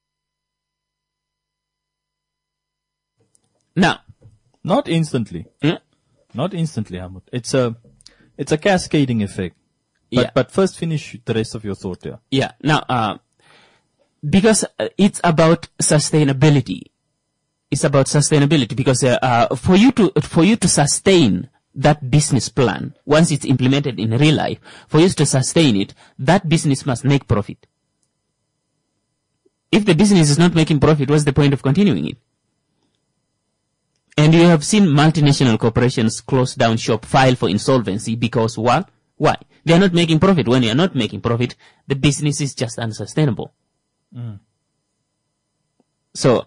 Now. Not instantly. Yeah. Not instantly, Hamid. It's a, it's a cascading effect. But, Yeah. but first finish the rest of your thought here. Yeah. Now, uh, because uh, it's about sustainability. It's about sustainability because, uh, uh, for you to, for you to sustain that business plan, once it's implemented in real life, for you to sustain it, that business must make profit. If the business is not making profit, what's the point of continuing it? And you have seen multinational corporations close down shop, file for insolvency because what? Why? They are not making profit. When you are not making profit, the business is just unsustainable. Mm. So,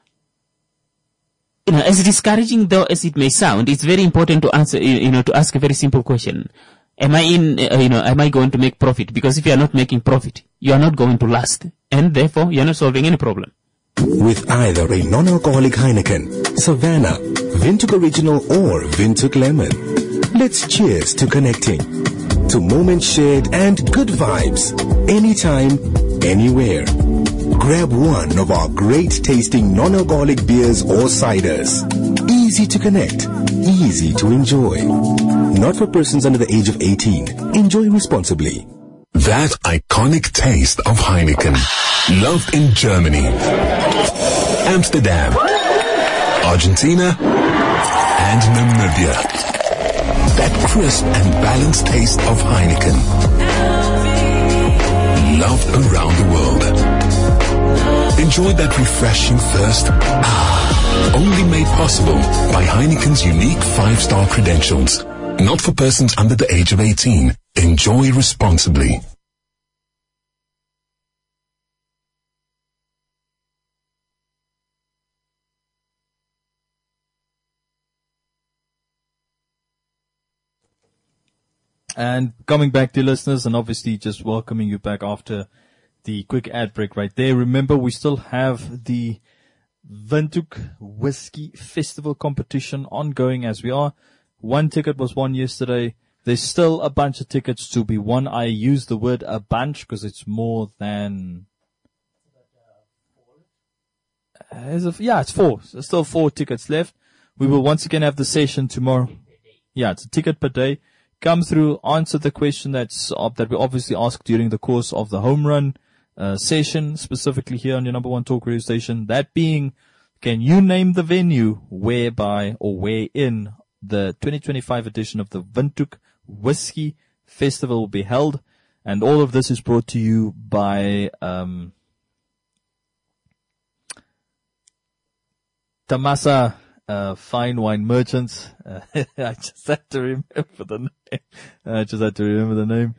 you know, as discouraging though as it may sound, it's very important to answer, you know, to ask a very simple question. Am I in, uh, you know, am I going to make profit? Because if you are not making profit, you are not going to last. And therefore, you are not solving any problem. With either a non-alcoholic Heineken, Savannah, Windhoek Original or Windhoek Lemon. Let's cheers to connecting, to moments shared and good vibes, anytime, anywhere. Grab one of our great tasting non-alcoholic beers or ciders. Easy to connect, easy to enjoy. Not for persons under the age of eighteen. Enjoy responsibly. That iconic taste of Heineken. Loved in Germany, Amsterdam, Argentina, and Namibia. That crisp and balanced taste of Heineken. Loved around the world. Enjoy that refreshing thirst. Ah, only made possible by Heineken's unique five-star credentials. Not for persons under the age of eighteen. Enjoy responsibly. And coming back to listeners, and obviously just welcoming you back after the quick ad break right there. Remember, we still have the Windhoek Whiskey Festival competition ongoing as we are. One ticket was won yesterday. There's still a bunch of tickets to be won. I use the word a bunch because it's more than... As of, yeah, it's four. There's still four tickets left. We will once again have the session tomorrow. Yeah, it's a ticket per day. Come through, answer the question that's uh, that we obviously asked during the course of the home run uh, session, specifically here on your number one talk radio station. That being, can you name the venue whereby or wherein the twenty twenty-five edition of the Windhoek Whiskey Festival will be held? And all of this is brought to you by um, Tamasa Uh, fine wine merchants. Uh, I just had to remember the name. I just had to remember the name.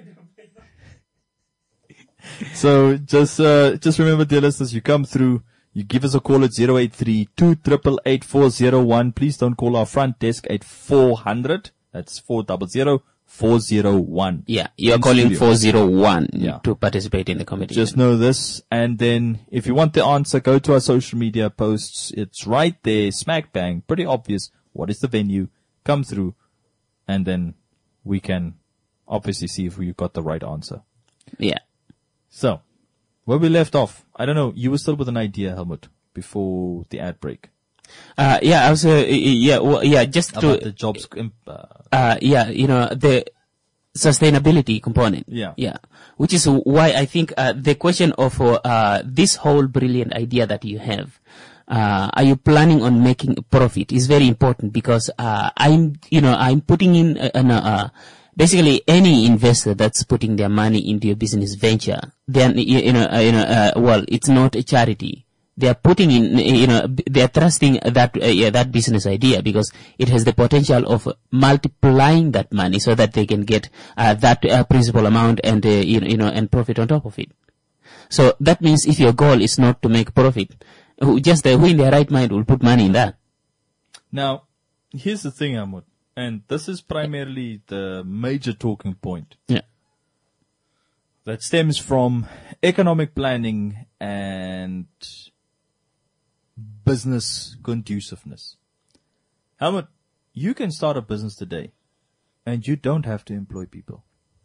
So just, uh, just remember, dear listeners, you come through, you give us a call at zero eight three, two eight eight, eight four zero one. Please don't call our front desk at four hundred. That's four hundred, four zero one. Yeah, you're In calling studio. four zero one Yeah. to participate in the competition. Just know this. And then if you want the answer, go to our social media posts. It's right there, smack bang, pretty obvious. What is the venue? Come through. And then we can obviously see if we got the right answer. Yeah. So, where we left off, I don't know, you were still with an idea, Helmut, before the ad break. Uh, yeah, I was, uh, yeah, well, yeah, just About to, the jobs, imp- uh, uh, yeah, you know, the sustainability component. Yeah. Yeah. Which is why I think, uh, the question of, uh, this whole brilliant idea that you have, uh, are you planning on making a profit is very important because, uh, I'm, you know, I'm putting in, uh, uh, uh basically any investor that's putting their money into a business venture, then, you, you know, uh, you know, uh, well, it's not a charity. They are putting in, you know, they are trusting that, uh, yeah, that business idea because it has the potential of multiplying that money so that they can get, uh, that, uh, principal amount and, uh, you know, you know, and profit on top of it. So that means if your goal is not to make profit, who just, uh, who in their right mind will put money in that? Now, here's the thing, Ahmad, and this is primarily the major talking point. Yeah. That stems from economic planning and business conduciveness. Helmut, you can start a business today and you don't have to employ people.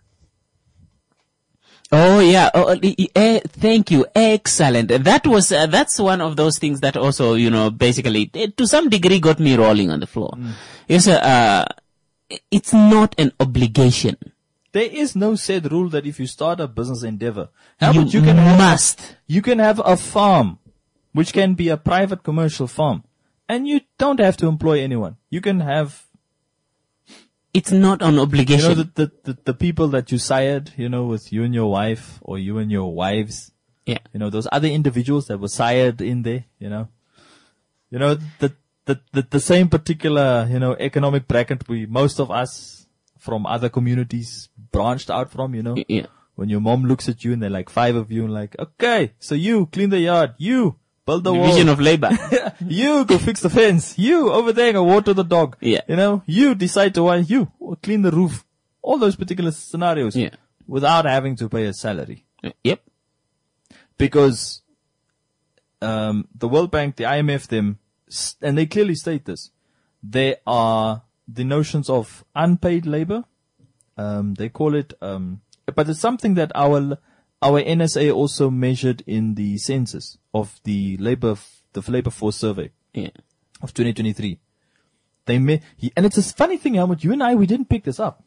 Oh yeah, oh, eh, thank you, excellent. That was uh, that's one of those things that also, you know, basically eh, to some degree got me rolling on the floor. Mm. Yes, uh, it's not an obligation. There is no said rule that if you start a business endeavor, you, you can must. Have, you can have a farm, which can be a private commercial farm, and you don't have to employ anyone. You can have. It's not an obligation. You know, the, the, the, the people that you sired, you know, with you and your wife, or you and your wives. Yeah. You know, those other individuals that were sired in there, you know. You know, the, the, the, the same particular, you know, economic bracket we, most of us from other communities branched out from, you know. Yeah. When your mom looks at you and they're like five of you and like, okay, so you clean the yard, you build the Division wall. of labor. You go fix the fence. You over there go water the dog. Yeah. You know, you decide to want you clean the roof. All those particular scenarios. Yeah. Without having to pay a salary. Yep. Because, um, the World Bank, the I M F, them, and they clearly state this, there are the notions of unpaid labor. Um, they call it, um, but it's something that our, our N S A also measured in the census of the labor, the labor force survey. Yeah. Of twenty twenty-three. They may, he, and it's a funny thing, Helmut, you and I, we didn't pick this up.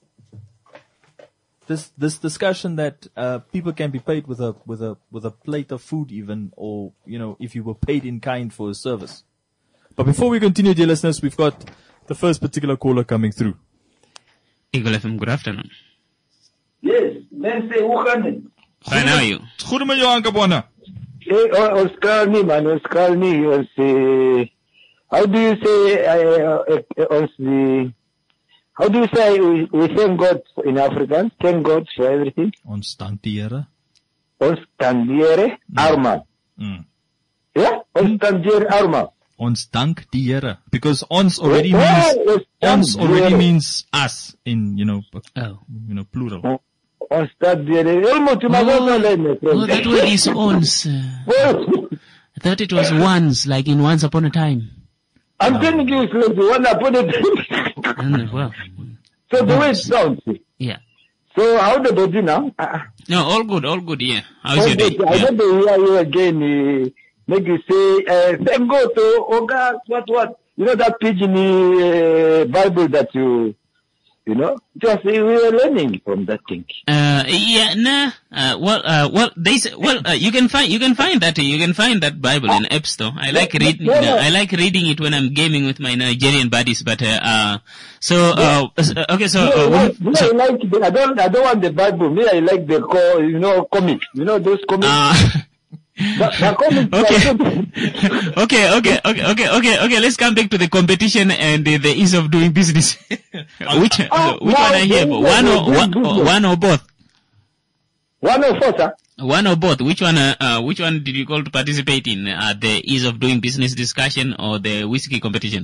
This, this discussion that, uh, people can be paid with a, with a, with a plate of food even, or, you know, if you were paid in kind for a service. But before we continue, dear listeners, we've got the first particular caller coming through. Eagle F M, good afternoon. Yes, mensen, hoe gaan het? Fine, how are you? Goed met jou, Ankabona. Hey, ons kan nie, man, ons kan nie, ons, uh, how do you say, uh, uh, ons, the, how do you say, we, we thank God in Afrikaans, thank God for everything? Ons dank die Here. Ons dank die Here, arma. Mm. Yeah, ons dank die Here, arma. Ons dank die Here. Because ons already Yeah, means, ons ons dank die already Here. means us in, you know, Oh. you know, plural. Ons dank die Here. Almost, you must also learn, my friend. Oh, that word is ons. Uh, I thought it was once, like in Once Upon a Time. I'm telling you, it's like the one upon it. Mm, well, So the way it sounds. yeah. So how the body now? Uh, No, all good, all good, yeah. How's your day? I Yeah. want to hear you again. Uh, make you say, uh, thank God to, oh God, what, what? You know that pidgin uh, Bible that you, you know? Just, uh, we were learning from that thing. Uh, yeah, nah. Uh, well, uh, well, they say, well, uh, you can find, you can find that, you can find that Bible in App Store. I like reading, yeah, yeah. I like reading it when I'm gaming with my Nigerian buddies, but, uh, uh so, uh, okay, so, Me, uh, I we- like, me, so, I like the, I don't, I don't want the Bible. Me, I like the, co, you know, comics. You know those comics? uh, the, the comics okay. okay, okay, okay, okay, okay, okay, let's come back to the competition and uh, the ease of doing business. which, uh, which one I have? One or, one, or- one or both? One of us, huh? One or both? Which one, uh, uh, which one did you call to participate in? Uh, the ease of doing business discussion or the whiskey competition?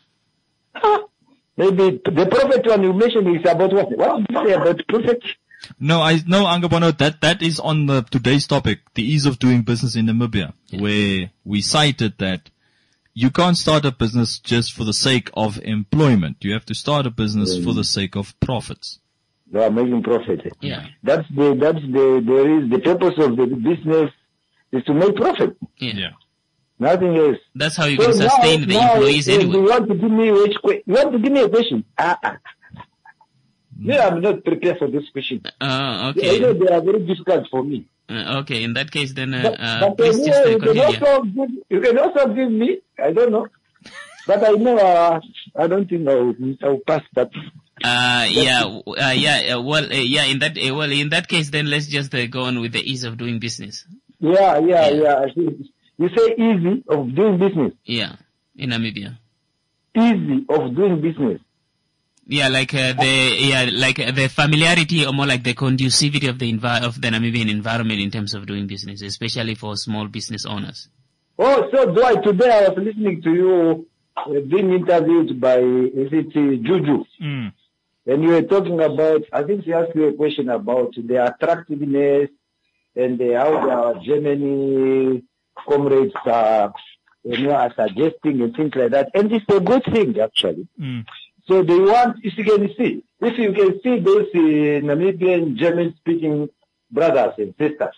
Maybe the prophet one you mentioned is about what? What did you say about prophet? No, I no, Angabono, that that is on the today's topic, the ease of doing business in Namibia, where we cited that you can't start a business just for the sake of employment. You have to start a business for the sake of profits. They are making profit. Yeah. That's the, that's the, there is, the purpose of the business is to make profit. Yeah. Nothing else. That's how you So can sustain now- the now, employees uh, anyway. You want to give me which que- You want to give me a question? Ah, ah. Yeah, I'm not prepared for this question. Uh, I know okay. they are very difficult for me. Uh, okay, in that case then, uh, But, uh, but please uh, just uh, you, can continue. also give, you can also give me, I don't know. But I know, uh, I don't think I will, I will pass that. Uh, yeah, w- uh, yeah, uh, well, uh, yeah, in that, uh, well, in that case then let's just uh, go on with the ease of doing business. Yeah, yeah, Yeah. yeah. I think you say easy of doing business. Yeah, in Namibia. Easy of doing business. Yeah, like uh, the yeah, like uh, the familiarity or more like the conducivity of the envi- of the Namibian environment in terms of doing business, especially for small business owners. Oh, so do I, today I was listening to you uh, being interviewed by, is it uh, Juju? Mm. And you were talking about, I think she asked you a question about the attractiveness and the, how the Germany comrades are, you know, are suggesting and things like that. And it's a good thing, actually. Mm. So they want, if you can see, if you can see those uh, Namibian German-speaking brothers and sisters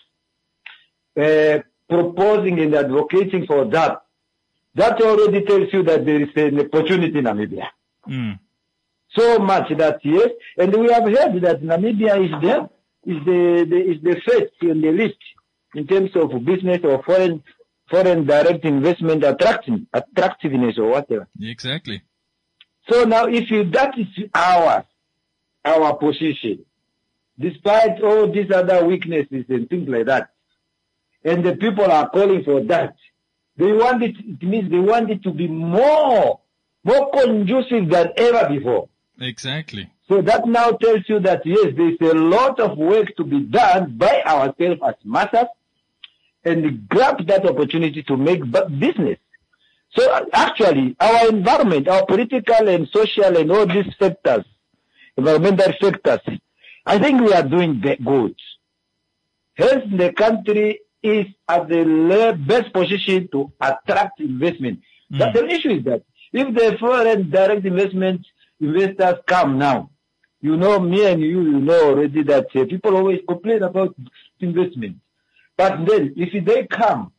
uh, proposing and advocating for that, that already tells you that there is an opportunity in Namibia. Mm. So much that, yes, and we have heard that Namibia is there, is the, the is the first on the list in terms of business or foreign foreign direct investment attracting, attractiveness or whatever. Exactly. So now if you, that is our, our position, despite all these other weaknesses and things like that, and the people are calling for that, they want it, it means they want it to be more, more conducive than ever before. Exactly. So that now tells you that yes, there is a lot of work to be done by ourselves as masses, and grab that opportunity to make business. So actually, our environment, our political and social and all these sectors, environmental sectors, I think we are doing good. Hence, the country is at the best position to attract investment. Mm. But the issue is that if the foreign direct investment investors come now, you know, me and you, you know already that uh, people always complain about investment. But then, if they come,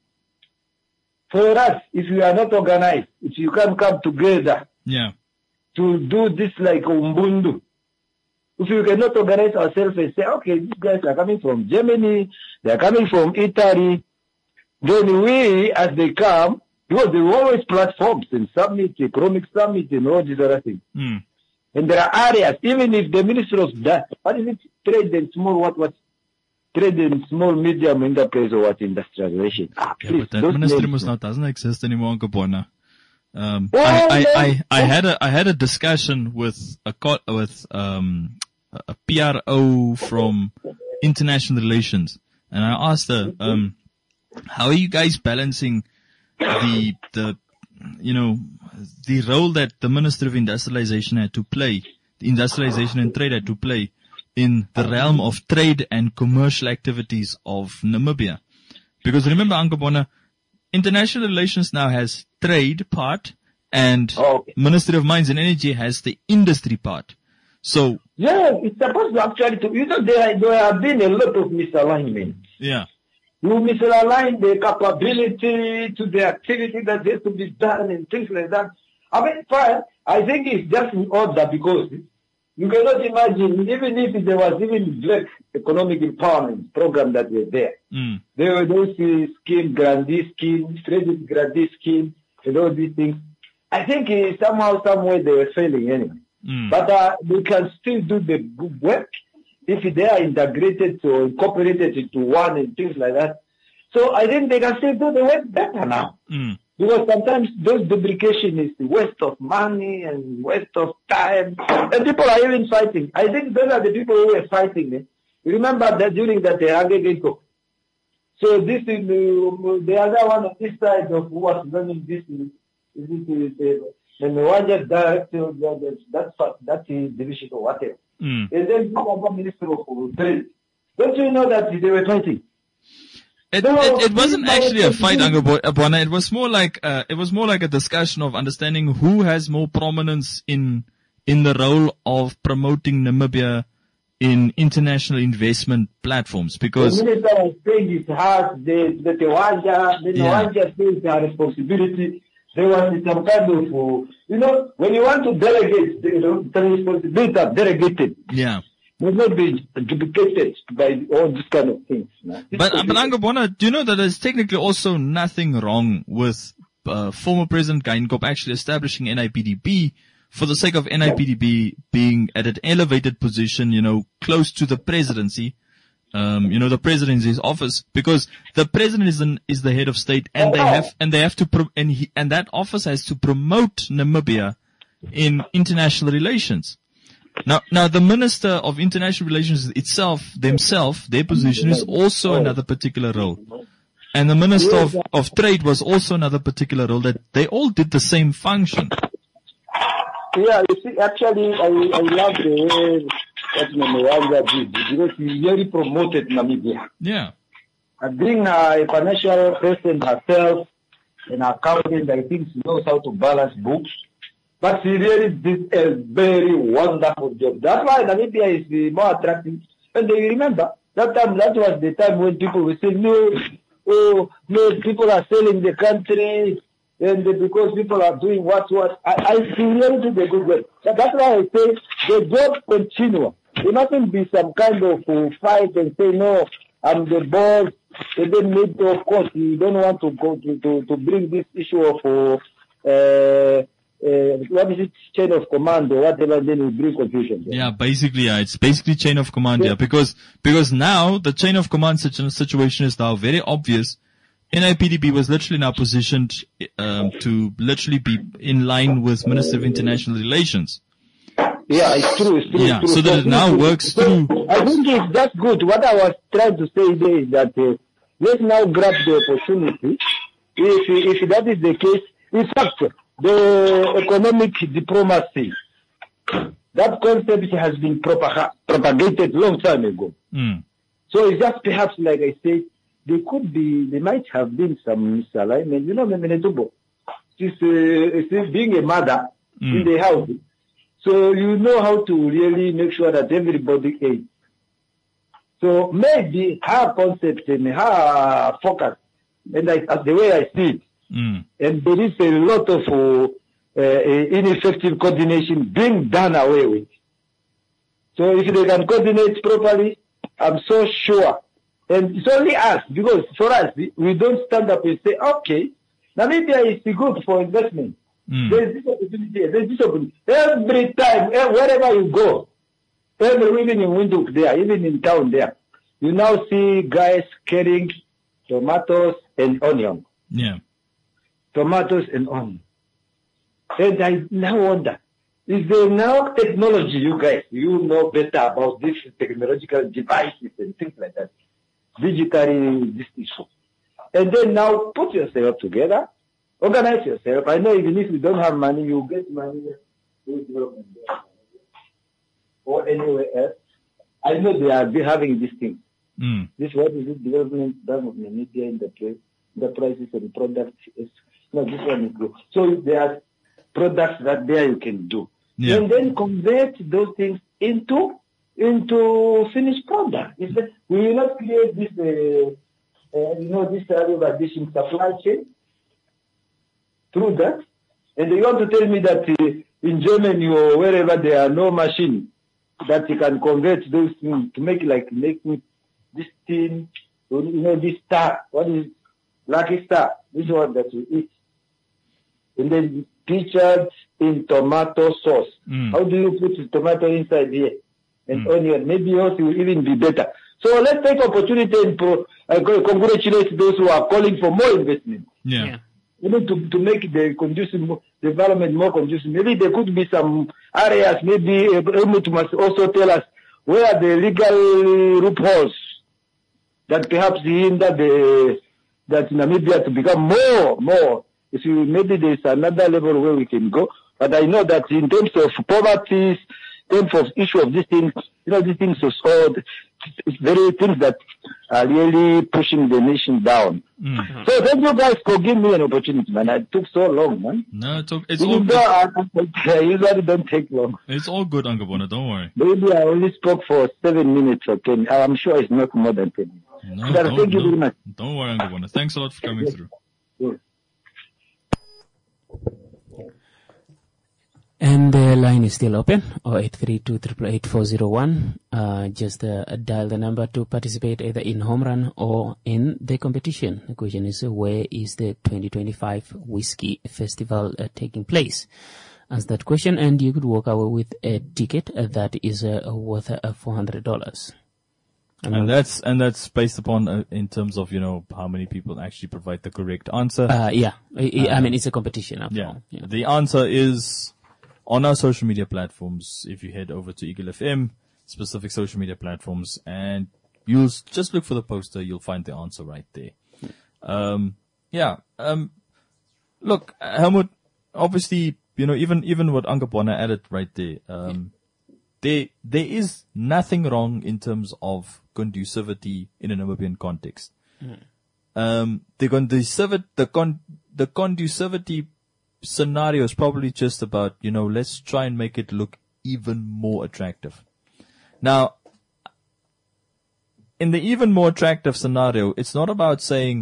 for us, if we are not organized, if you can come together yeah. to do this like Umbundu, if we cannot organize ourselves and say, okay, these guys are coming from Germany, they are coming from Italy, then we, as they come, because there are always platforms and summit, economic summit and all these other things. Mm. And there are areas, even if the Minister of that, what is it, trade and small, what, what, trade and small, medium enterprise or what, industrialization. Ah, yeah, please, but that ministry names, now doesn't exist anymore, Gabona. Um, oh, I, I, no. I, I had a, I had a discussion with a, co- with, um, a P R O from International Relations, and I asked her, um, how are you guys balancing the, the, you know, the role that the Minister of Industrialization had to play, the industrialization and trade had to play in the realm of trade and commercial activities of Namibia? Because remember, Ankabona, international relations now has trade part, and oh. Ministry of Mines and Energy has the industry part. So yeah, it's supposed to actually to, you know, there, there have been a lot of misalignment. Yeah. You misalign the capability to the activity that has to be done and things like that. I mean, fine, I think it's just in order because you cannot imagine, even if there was even black economic empowerment program that were there. Mm. There were those uh, scheme, grandee scheme, credit grandee scheme, and all these things. I think uh, somehow, somewhere they were failing anyway. Mm. But uh, they can still do the good work if they are integrated or incorporated into one and things like that. So I think they can still do the work better now. Mm. Because sometimes those duplication is the waste of money and waste of time. And people are even fighting. I think those are the people who were fighting. Eh? You remember that during that Agegeko. So this is the, the other one on this side of who was running this is this and the one just director that that is division or whatever. Mm. And then the Minister of Trade. Don't you know that they were fighting? It, it, it wasn't actually a fight, Angabona. It was more like uh, it was more like a discussion of understanding who has more prominence in in the role of promoting Namibia in international investment platforms. Because the minister was saying it has the the Tewanja, the Tewanja yeah. says their responsibility. There was some kind of, uh, you know, when you want to delegate, you know, the responsibility are delegated. Yeah. Will not be duplicated by all these kind of things. Nah. But, but Angabona, do you know that there's technically also nothing wrong with uh, former President Geinkop actually establishing N I P D B for the sake of N I P D B being at an elevated position, you know, close to the presidency, um, you know, the presidency's office, because the president is an, is the head of state, and they have and they have to pro- and he, and that office has to promote Namibia in international relations. Now, now the Minister of International Relations itself, themselves, their position is also another particular role. And the Minister of, of Trade was also another particular role, that they all did the same function. Yeah, you see, actually, I, I love the way that Namibia did, because he really promoted Namibia. Yeah. And being a financial person herself, an accountant, I think he knows how to balance books. But he really did a very wonderful job. That's why Namibia is the more attractive. And they remember, that time, that was the time when people were saying, no, oh, no, people are selling the country, and because people are doing what, what. I, I really did a good work. So that's why I say the job continues. It mustn't be some kind of uh, fight and say, no, I'm the boss. And then maybe, of course, you don't want to go to, to, to bring this issue of, uh, uh, uh, what is it, chain of command or whatever, then you bring confusion. Yeah, yeah basically, yeah, it's basically chain of command, yeah, yeah because, because now the chain of command situation is now very obvious. N I P D B was literally now positioned, um, to literally be in line with Minister of International Relations. Yeah, it's true, it's true. Yeah, it's true. so that it now works so, through. I think it's just good. What I was trying to say there is that uh, let's now grab the opportunity. If, if that is the case, in fact, the economic diplomacy, that concept has been propag- propagated long time ago. Mm. So it's just perhaps, like I said, there could be, there might have been some misalignment. You know, Memenetubo, she's, uh, she's being a mother mm. in the house. So you know how to really make sure that everybody aids. So maybe her concept and her focus, and I, as the way I see it, mm. and there is a lot of uh, uh, ineffective coordination being done away with. So if they can coordinate properly, I'm so sure. And it's only us, because for us, we don't stand up and say, okay, Namibia is good for investment. Mm. There's this opportunity, there's this opportunity. Every time, wherever you go, every, even in Windhoek there, even in town there, you now see guys carrying tomatoes and onion. Yeah. Tomatoes and onion. And I now wonder, is there now technology, you guys, you know better about these technological devices and things like that, digitally, this issue. And then now put yourself together, organize yourself. I know even if you don't have money, you get money or anywhere else. I know they are having these things. Mm. This what is it? Development Bank of Namibia in the place, the prices and products. Is, no, this one is good. So there are products that there you can do, yeah. and then convert those things into into finished product. Is that we will not create this, uh, uh, you know, this addition supply chain through that. And you want to tell me that uh, in Germany or wherever there are no machine that you can convert those things to make like making this thing, you know, this star, what is it? Lucky Star, this one that you eat. And then featured in tomato sauce. Mm. How do you put the tomato inside here? And mm. onion, maybe also will even be better. So let's take opportunity and pro, uh, congratulate those who are calling for more investment. Yeah. yeah. You know, to, to make the conducive more, development more conducive. Maybe there could be some areas, maybe Helmut must also tell us where the legal loopholes that perhaps hinder the, that Namibia to become more, more. If you, maybe there's another level where we can go. But I know that in terms of poverty, in terms of issue of these things, you know, these things are so, it's very things that are really pushing the nation down. Mm-hmm. So thank you guys for giving me an opportunity, man. It took so long, man. No, it took, it's Even all good. I, I usually don't take long. It's all good, Uncle Bona, don't worry. Maybe I only spoke for seven minutes or ten. I'm sure it's not more than ten minutes. No, but don't, thank you no, very much. Don't worry, Uncle Bona. Thanks a lot for coming yes. through. Yes. And the line is still open, oh eight three two, eight eight eight, four zero one. Uh, just uh, dial the number to participate either in home run or in the competition. The question is, uh, where is the twenty twenty-five Whiskey Festival uh, taking place? Ask that question and you could walk away with a ticket uh, that is uh, worth uh, four hundred dollars. And, and that's, and that's based upon, uh, in terms of, you know, how many people actually provide the correct answer. Uh, yeah. I, I uh, mean, it's a competition after yeah. all. Yeah. The answer is on our social media platforms. If you head over to Eagle F M, specific social media platforms, and you'll just look for the poster, you'll find the answer right there. Um, yeah. Um, look, Helmut, obviously, you know, even, even what Uncle Bona added right there, um, there, there is nothing wrong in terms of conducivity in a Namibian context. Mm. Um, the conducive, the con, the conducivity scenario is probably just about, you know, let's try and make it look even more attractive. Now, in the even more attractive scenario, it's not about saying,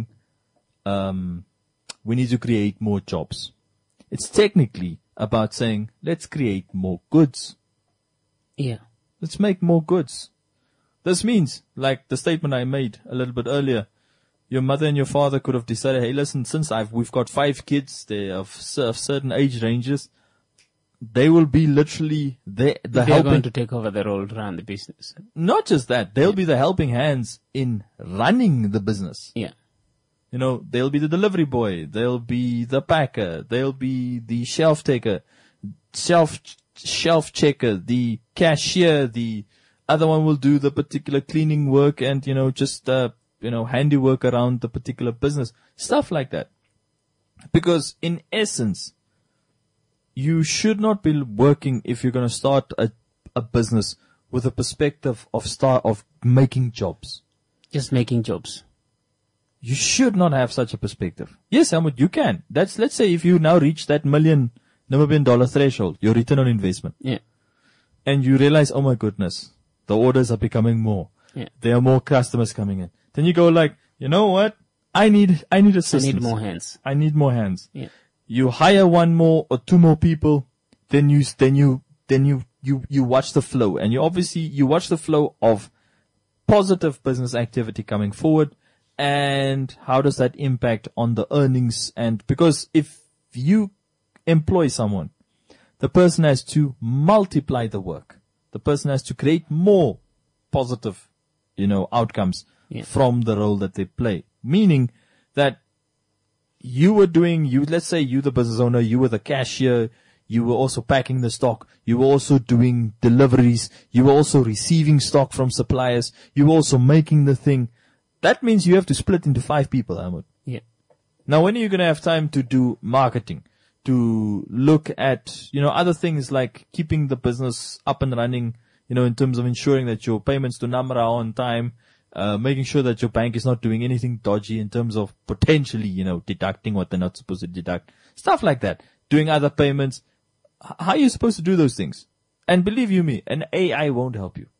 um, we need to create more jobs. It's technically about saying, let's create more goods. Yeah. Let's make more goods. This means, like the statement I made a little bit earlier, your mother and your father could have decided, hey, listen, since I've, we've got five kids, they're of, of certain age ranges, they will be literally the, the They're helping. going to take over the role, run the business. Not just that, they'll be the helping hands in running the business. Yeah. You know, they'll be the delivery boy, they'll be the packer, they'll be the shelf taker, shelf, shelf checker, the cashier, the other one will do the particular cleaning work and, you know, just, uh, you know, handiwork around the particular business. Stuff like that. Because in essence, you should not be working if you're going to start a, a business with a perspective of start, of making jobs. Just making jobs. You should not have such a perspective. Yes, Helmut, you can. That's, let's say if you now reach that million Namibian dollar threshold, your return on investment. Yeah. And you realize, oh my goodness, the orders are becoming more. Yeah. There are more customers coming in. Then you go like, you know what? I need, I need assistance. I need more hands. I need more hands. Yeah. You hire one more or two more people, then you, then you, then you, you, you watch the flow, and you obviously, you watch the flow of positive business activity coming forward, and how does that impact on the earnings? And because if you employ someone, the person has to multiply the work. The person has to create more positive, you know, outcomes yeah. from the role that they play. Meaning that you were doing, you, let's say you the business owner, you were the cashier, you were also packing the stock, you were also doing deliveries, you were also receiving stock from suppliers, you were also making the thing. That means you have to split into five people, Ahmed. Yeah. Now when are you going to have time to do marketing? To look at, you know, other things like keeping the business up and running, you know, in terms of ensuring that your payments to Namra are on time, uh, making sure that your bank is not doing anything dodgy in terms of potentially, you know, deducting what they're not supposed to deduct. Stuff like that. Doing other payments. H- how are you supposed to do those things? And believe you me, an A I won't help you.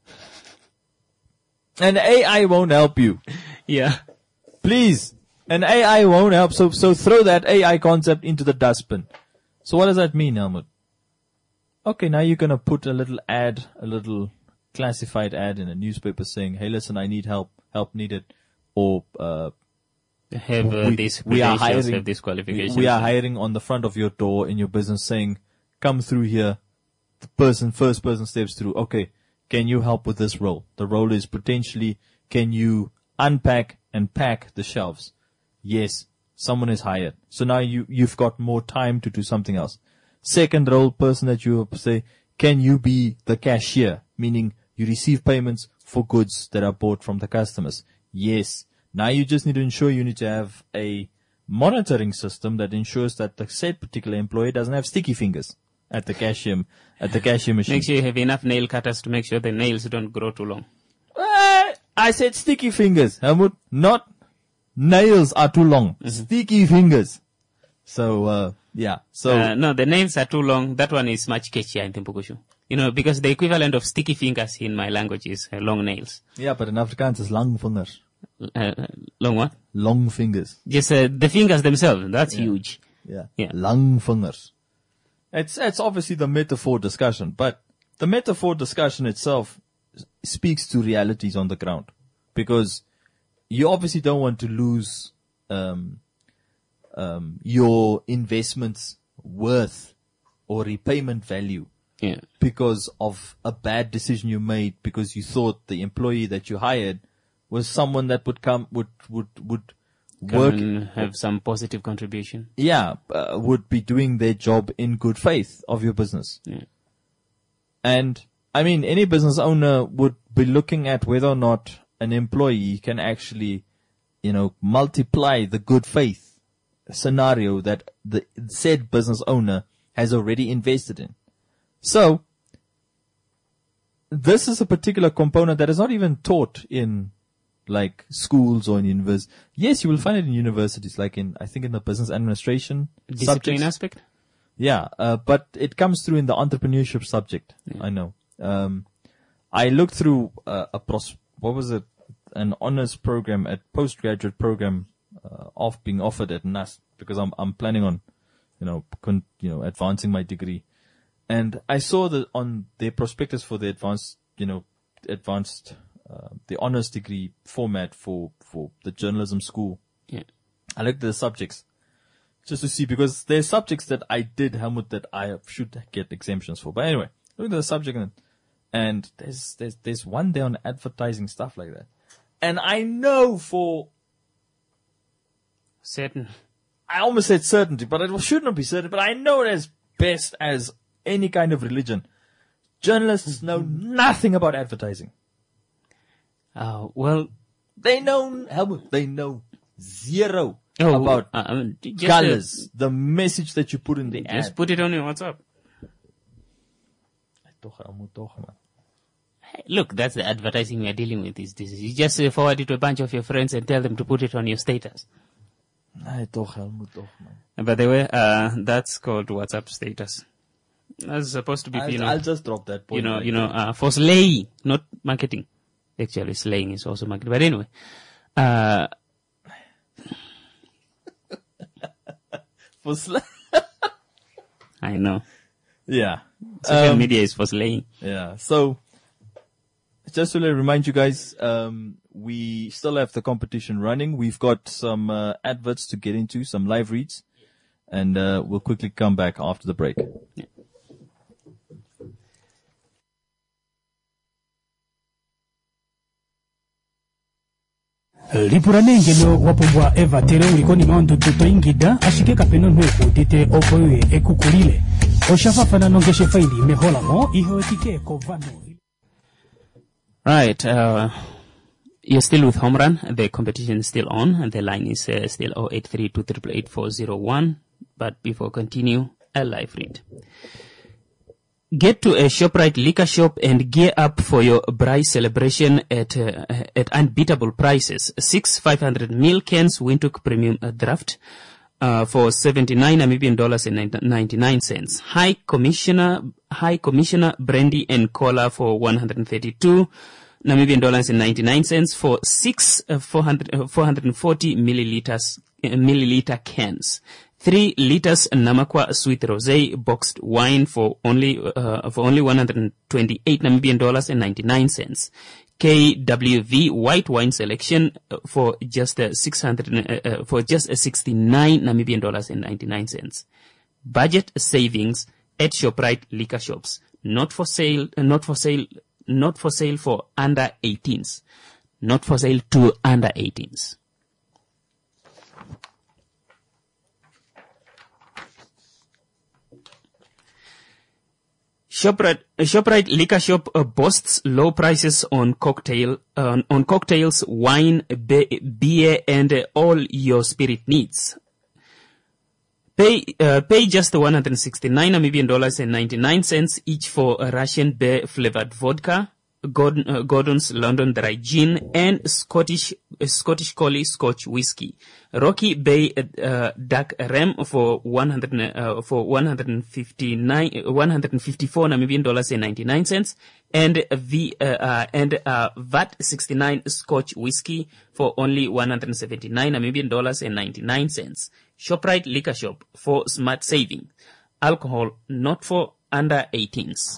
An A I won't help you. Yeah. Please. An A I won't help, so so throw that A I concept into the dustbin. So what does that mean, Helmut? Okay, now you're gonna put a little ad, a little classified ad in a newspaper saying, hey, listen, I need help, help needed, or, uh, have uh, we, these we are credentials, hiring, have these qualifications. we are hiring on the front of your door in your business saying, come through here. The person, first person steps through. Okay, can you help with this role? The role is potentially, can you unpack and pack the shelves? Yes, someone is hired. So now you, you've got more time to do something else. Second role, person that you say, can you be the cashier? Meaning you receive payments for goods that are bought from the customers. Yes. Now you just need to ensure you need to have a monitoring system that ensures that the said particular employee doesn't have sticky fingers at the cashier, at the cashier machine. Make sure you have enough nail cutters to make sure the nails don't grow too long. Uh, I said sticky fingers, Helmut, not nails are too long. Mm-hmm. Sticky fingers. So, uh, yeah. So, uh, no, the nails are too long. That one is much catchier in Timpukushu. You know, because the equivalent of sticky fingers in my language is uh, long nails. Yeah, but in Afrikaans is lang vingers. Uh, long what? Long fingers. Just uh, the fingers themselves. That's yeah. huge. Yeah. Yeah. Lang vingers. It's, it's obviously the metaphor discussion, but the metaphor discussion itself speaks to realities on the ground, because you obviously don't want to lose, um, um, your investment's worth or repayment value. Yeah. Because of a bad decision you made, because you thought the employee that you hired was someone that would come, would, would, would Come work, and have some positive contribution. yeah, uh, would be doing their job in good faith of your business. Yeah. And I mean, any business owner would be looking at whether or not an employee can actually, you know, multiply the good faith scenario that the said business owner has already invested in. So, this is a particular component that is not even taught in like schools or in universities. Yes, you will find it in universities, like in, I think in the business administration discipline subjects. aspect. Yeah, uh, but it comes through in the entrepreneurship subject. Yeah. I know. Um, I looked through uh, a pros, what was it? An honors program at postgraduate program, uh, off being offered at N A S because I'm, I'm planning on, you know, con, you know, advancing my degree. And I saw that on their prospectus for the advanced, you know, advanced, uh, the honors degree format for, for the journalism school. Yeah. I looked at the subjects just to see, because there's subjects that I did, Helmut, that I should get exemptions for. But anyway, look at the subject and, and there's, there's, there's one there on advertising, stuff like that. And I know for certain, I almost said certainty, but it should not be certain, but I know it as best as any kind of religion. Journalists know nothing about advertising. Uh, well, they know, Helmut, they know zero oh, about uh, I mean, just colors, the message that you put in the Just ad. Just put it on your WhatsApp. Hey, look, that's the advertising we are dealing with these days. You just uh, forward it to a bunch of your friends and tell them to put it on your status. Nee, toch, Helmut, toch, man. By the way, uh, that's called WhatsApp status. That's supposed to be, I'll, you know, I'll just drop that point. you know, right you know, there. uh, for slaying, not marketing. Actually, slaying is also marketing. But anyway, uh, for sl- I know. Yeah. Social Um, media is for slaying. Yeah. So, just to remind you guys, um, we still have the competition running. We've got some uh, adverts to get into, some live reads, and uh, we'll quickly come back after the break. Yeah. lipuranengelo wapobwa eva tere ulikoni maondo tutoingida ashike kapeno nweku tite opoye ekukulile oshafafana nongeshe faili meholamo ihoetike kovano. Right, uh, you're still with Home Run. The competition is still on, and the line is uh, still zero eight three two eight eight four zero one. But before continue, a live read. Get to a ShopRite liquor shop and gear up for your Braai celebration at uh, at unbeatable prices. Six five hundred milliliter cans Windhoek Premium uh, Draft uh, for seventy-nine Namibian dollars and ninety-nine cents. High Commissioner High Commissioner Brandy and Cola for one hundred thirty-two Namibian dollars and ninety-nine cents for six uh, four hundred, uh, four hundred forty milliliters uh, milliliter cans. Three liters Namakwa Sweet Rosé boxed wine for only uh, for only one hundred twenty-eight Namibian dollars and ninety-nine cents. K W V white wine selection uh, for just uh, six hundred uh, uh, for just uh, sixty-nine Namibian dollars and ninety-nine cents. Budget savings at ShopRite liquor shops. Not for sale. Uh, not for sale. Not for sale for under eighteens. Not for sale to under eighteens. ShopRite, ShopRite Liquor Shop uh, boasts low prices on cocktail, uh, on cocktails, wine, be- beer, and uh, all your spirit needs. Pay, uh, pay just one hundred sixty-nine Namibian dollars and ninety-nine cents each for a Russian beer flavored vodka, Gordon, uh, Gordon's London Dry Gin, and Scottish uh, Scottish Collie Scotch whiskey. Rocky Bay uh, Dark Ram for one hundred uh, for one hundred fifty-nine one hundred fifty-four Namibian dollars and ninety-nine cents, and V uh, uh, and uh, V A T sixty-nine Scotch whiskey for only one hundred seventy-nine Namibian dollars and ninety-nine cents. ShopRite Liquor Shop for smart saving. Alcohol not for under eighteens.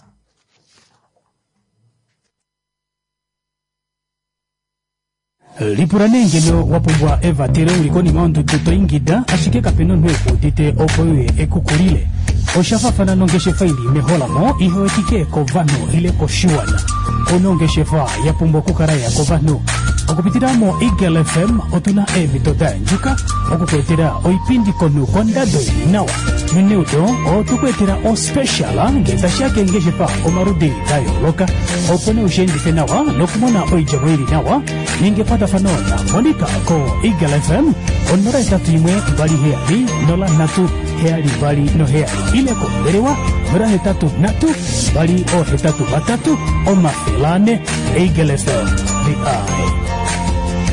lipuranengelo wapobwa eva tere ulikoni maondo tutoingida ashike kapeno nweku tite opoye ekukulile oshafafana nongeshe faili meholamo ihoetike kovano ile koshuana onongeshe fa yapumbwa kukaraya kovano okupitiramo Eagle F M otuna emitoda njuka okukwetera oipindi konu kondado nawa mineuto otukwetera o special ngeza shake ngeshe fa omarudi dayo loka opone ushendise nawa nokumona oijamwiri nawa ningepata fanona monika ko Eagle F M onora itatu imwe bali heali nola natu heali bali no heali ile ko berewa mura hetatu natu bali o hetatu batatu o mafelane Eagle F M the eye.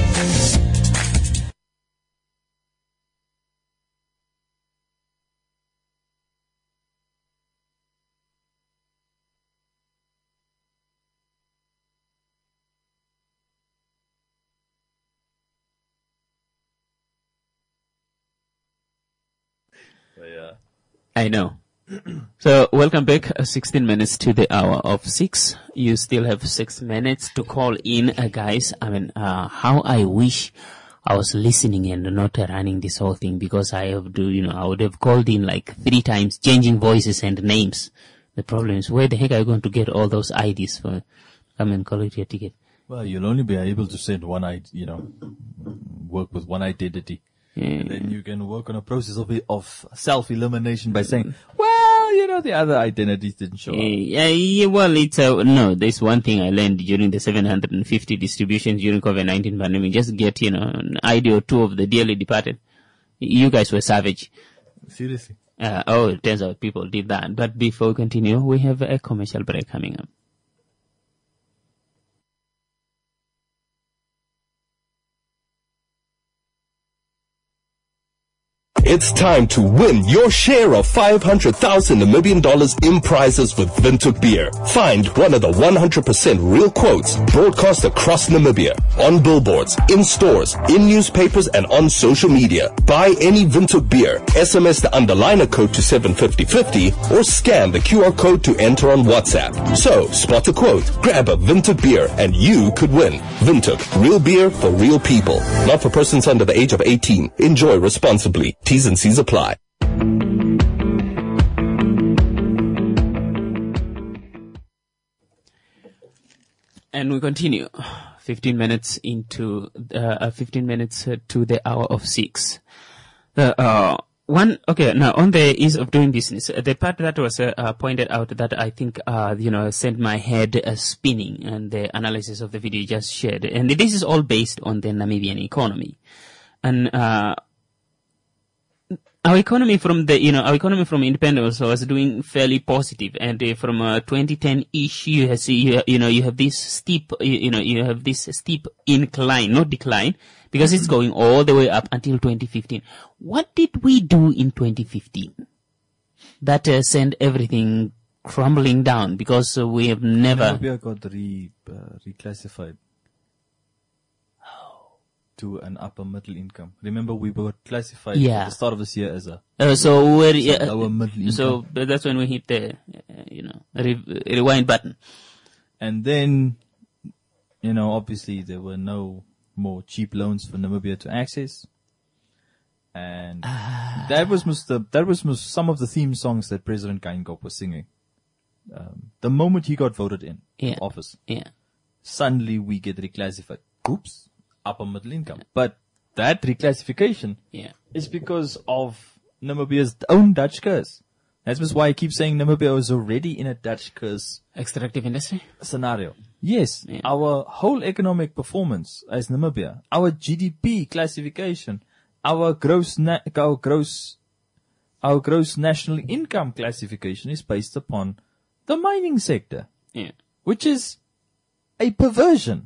Yeah. I know. So, welcome back. Uh, sixteen minutes to the hour of six. You still have six minutes to call in, uh, guys. I mean, uh, how I wish I was listening and not uh, running this whole thing, because I have to, you know, I would have called in like three times, changing voices and names. The problem is, where the heck are you going to get all those I Ds for? Come and collect your ticket. Well, you'll only be able to send one I D, you know, work with one identity. Yeah. And then you can work on a process of of self-elimination by saying, well, you know, the other identities didn't show up. Yeah, yeah, well, it's uh, no, there's one thing I learned during the seven hundred fifty distributions during COVID nineteen pandemic. Just get, you know, an I D or two of the dearly departed. You guys were savage. Seriously. Uh, oh, it turns out people did that. But before we continue, we have a commercial break coming up. It's time to win your share of five hundred thousand Namibian dollars in prizes with Windhoek Beer. Find one of the one hundred percent real quotes broadcast across Namibia, on billboards, in stores, in newspapers, and on social media. Buy any Windhoek Beer, S M S the underliner code to seven fifty fifty, or scan the Q R code to enter on WhatsApp. So, spot a quote, grab a Windhoek Beer, and you could win. Windhoek, real beer for real people. Not for persons under the age of eighteen. Enjoy responsibly. T's and C's apply. And we continue. Fifteen minutes into uh, fifteen minutes uh, to the hour of six. The uh, one okay now on the ease of doing business, uh, the part that was uh, uh, pointed out that I think uh, you know sent my head uh, spinning, and the analysis of the video you just shared, and this is all based on the Namibian economy, and. Uh, Our economy from the, you know, our economy from independence was doing fairly positive, and uh, from uh, twenty ten-ish, you have see, you, you know, you have this steep, you, you know, you have this steep incline, not decline, because it's going all the way up until twenty fifteen. What did we do in twenty fifteen that uh, sent everything crumbling down? Because uh, we have never. Namibia got re, uh, reclassified. To an upper middle income. Remember, we were classified yeah. at the start of this year as a uh, so we're yeah, lower middle income. So that's when we hit the uh, you know re- rewind button. And then, you know, obviously there were no more cheap loans for Namibia to access, and uh, that was most the, that was most some of the theme songs that President Geingob was singing. Um, the moment he got voted in yeah. office, yeah, suddenly we get reclassified. Oops. Upper middle income. But that reclassification yeah. is because of Namibia's own Dutch curse. That's just why I keep saying Namibia is already in a Dutch curse extractive industry scenario. Yes, yeah. Our whole economic performance as Namibia, our G D P classification, our gross na- our gross our gross national income classification is based upon the mining sector, yeah. which is a perversion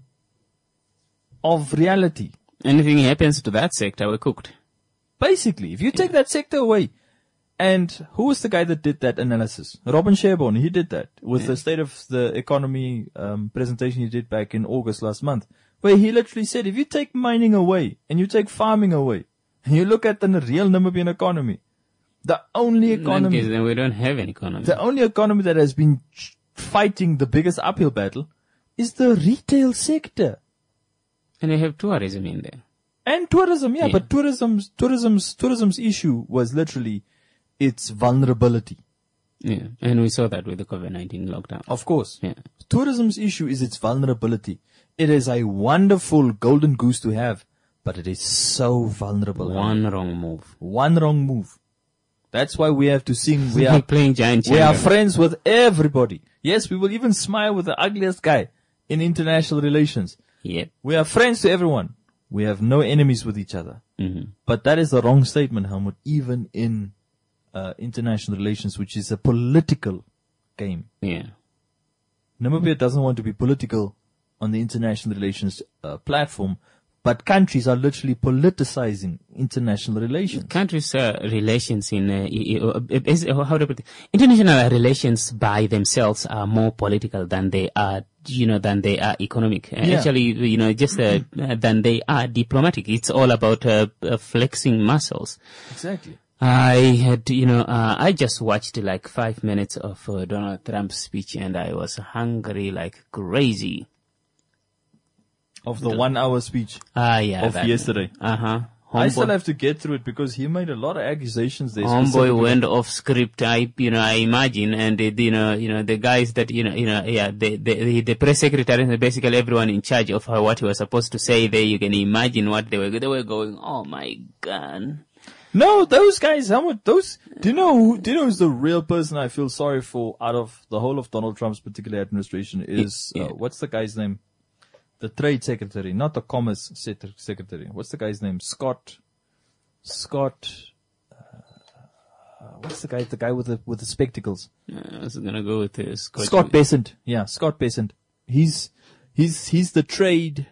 of reality. Anything happens to that sector, we're cooked. Basically, if you take yeah. that sector away, and who was the guy that did that analysis? Robin Sherborne, he did that with yeah. the state of the economy um, presentation he did back in August last month, where he literally said, if you take mining away, and you take farming away, and you look at the real Namibian economy, the only economy... Then we don't have an economy. The only economy that has been fighting the biggest uphill battle is the retail sector. And you have tourism in there. And tourism, yeah, yeah. but tourism's, tourism's, tourism's issue was literally its vulnerability. Yeah, and we saw that with the COVID nineteen lockdown. Of course. Yeah. Tourism's issue is its vulnerability. It is a wonderful golden goose to have, but it is so vulnerable. One wrong move. One wrong move. That's why we have to sing. We are playing giant. We are friends with everybody. Yes, we will even smile with the ugliest guy in international relations. Yep. We are friends to everyone. We have no enemies with each other. Mm-hmm. But that is the wrong statement, Helmut, even in uh, international relations, which is a political game. Yeah. Namibia doesn't want to be political on the international relations uh, platform, but countries are literally politicizing international relations. Countries' uh, relations in, uh, uh, how to put it, international relations by themselves are more political than they are, you know, than they are economic. Uh, Yeah. Actually, you know, just uh, than they are diplomatic. It's all about uh, uh, flexing muscles. Exactly. I had, you know, uh, I just watched like five minutes of uh, Donald Trump's speech and I was hungry like crazy. Of the one hour speech Ah, yeah. of that- yesterday. Uh-huh. I still Homeboy- have to get through it because he made a lot of accusations there. Homeboy specifically. went off script. I, you know, I imagine, and they, you know, you know, the guys that, you know, you know, yeah, the the the, the press secretary and basically everyone in charge of uh, what he was supposed to say there. You can imagine what they were they were going. Oh my God! No, those guys, how much, those, do you know who, do you know who's the real person I feel sorry for out of the whole of Donald Trump's particular administration is, Yeah. uh, what's the guy's name? The trade secretary, not the commerce sec- secretary. What's the guy's name? Scott, Scott, uh, what's the guy, the guy with the, with the spectacles? I was gonna go with this. Scott Bessent. Yeah, Scott Bessent. He's, he's, he's the trade,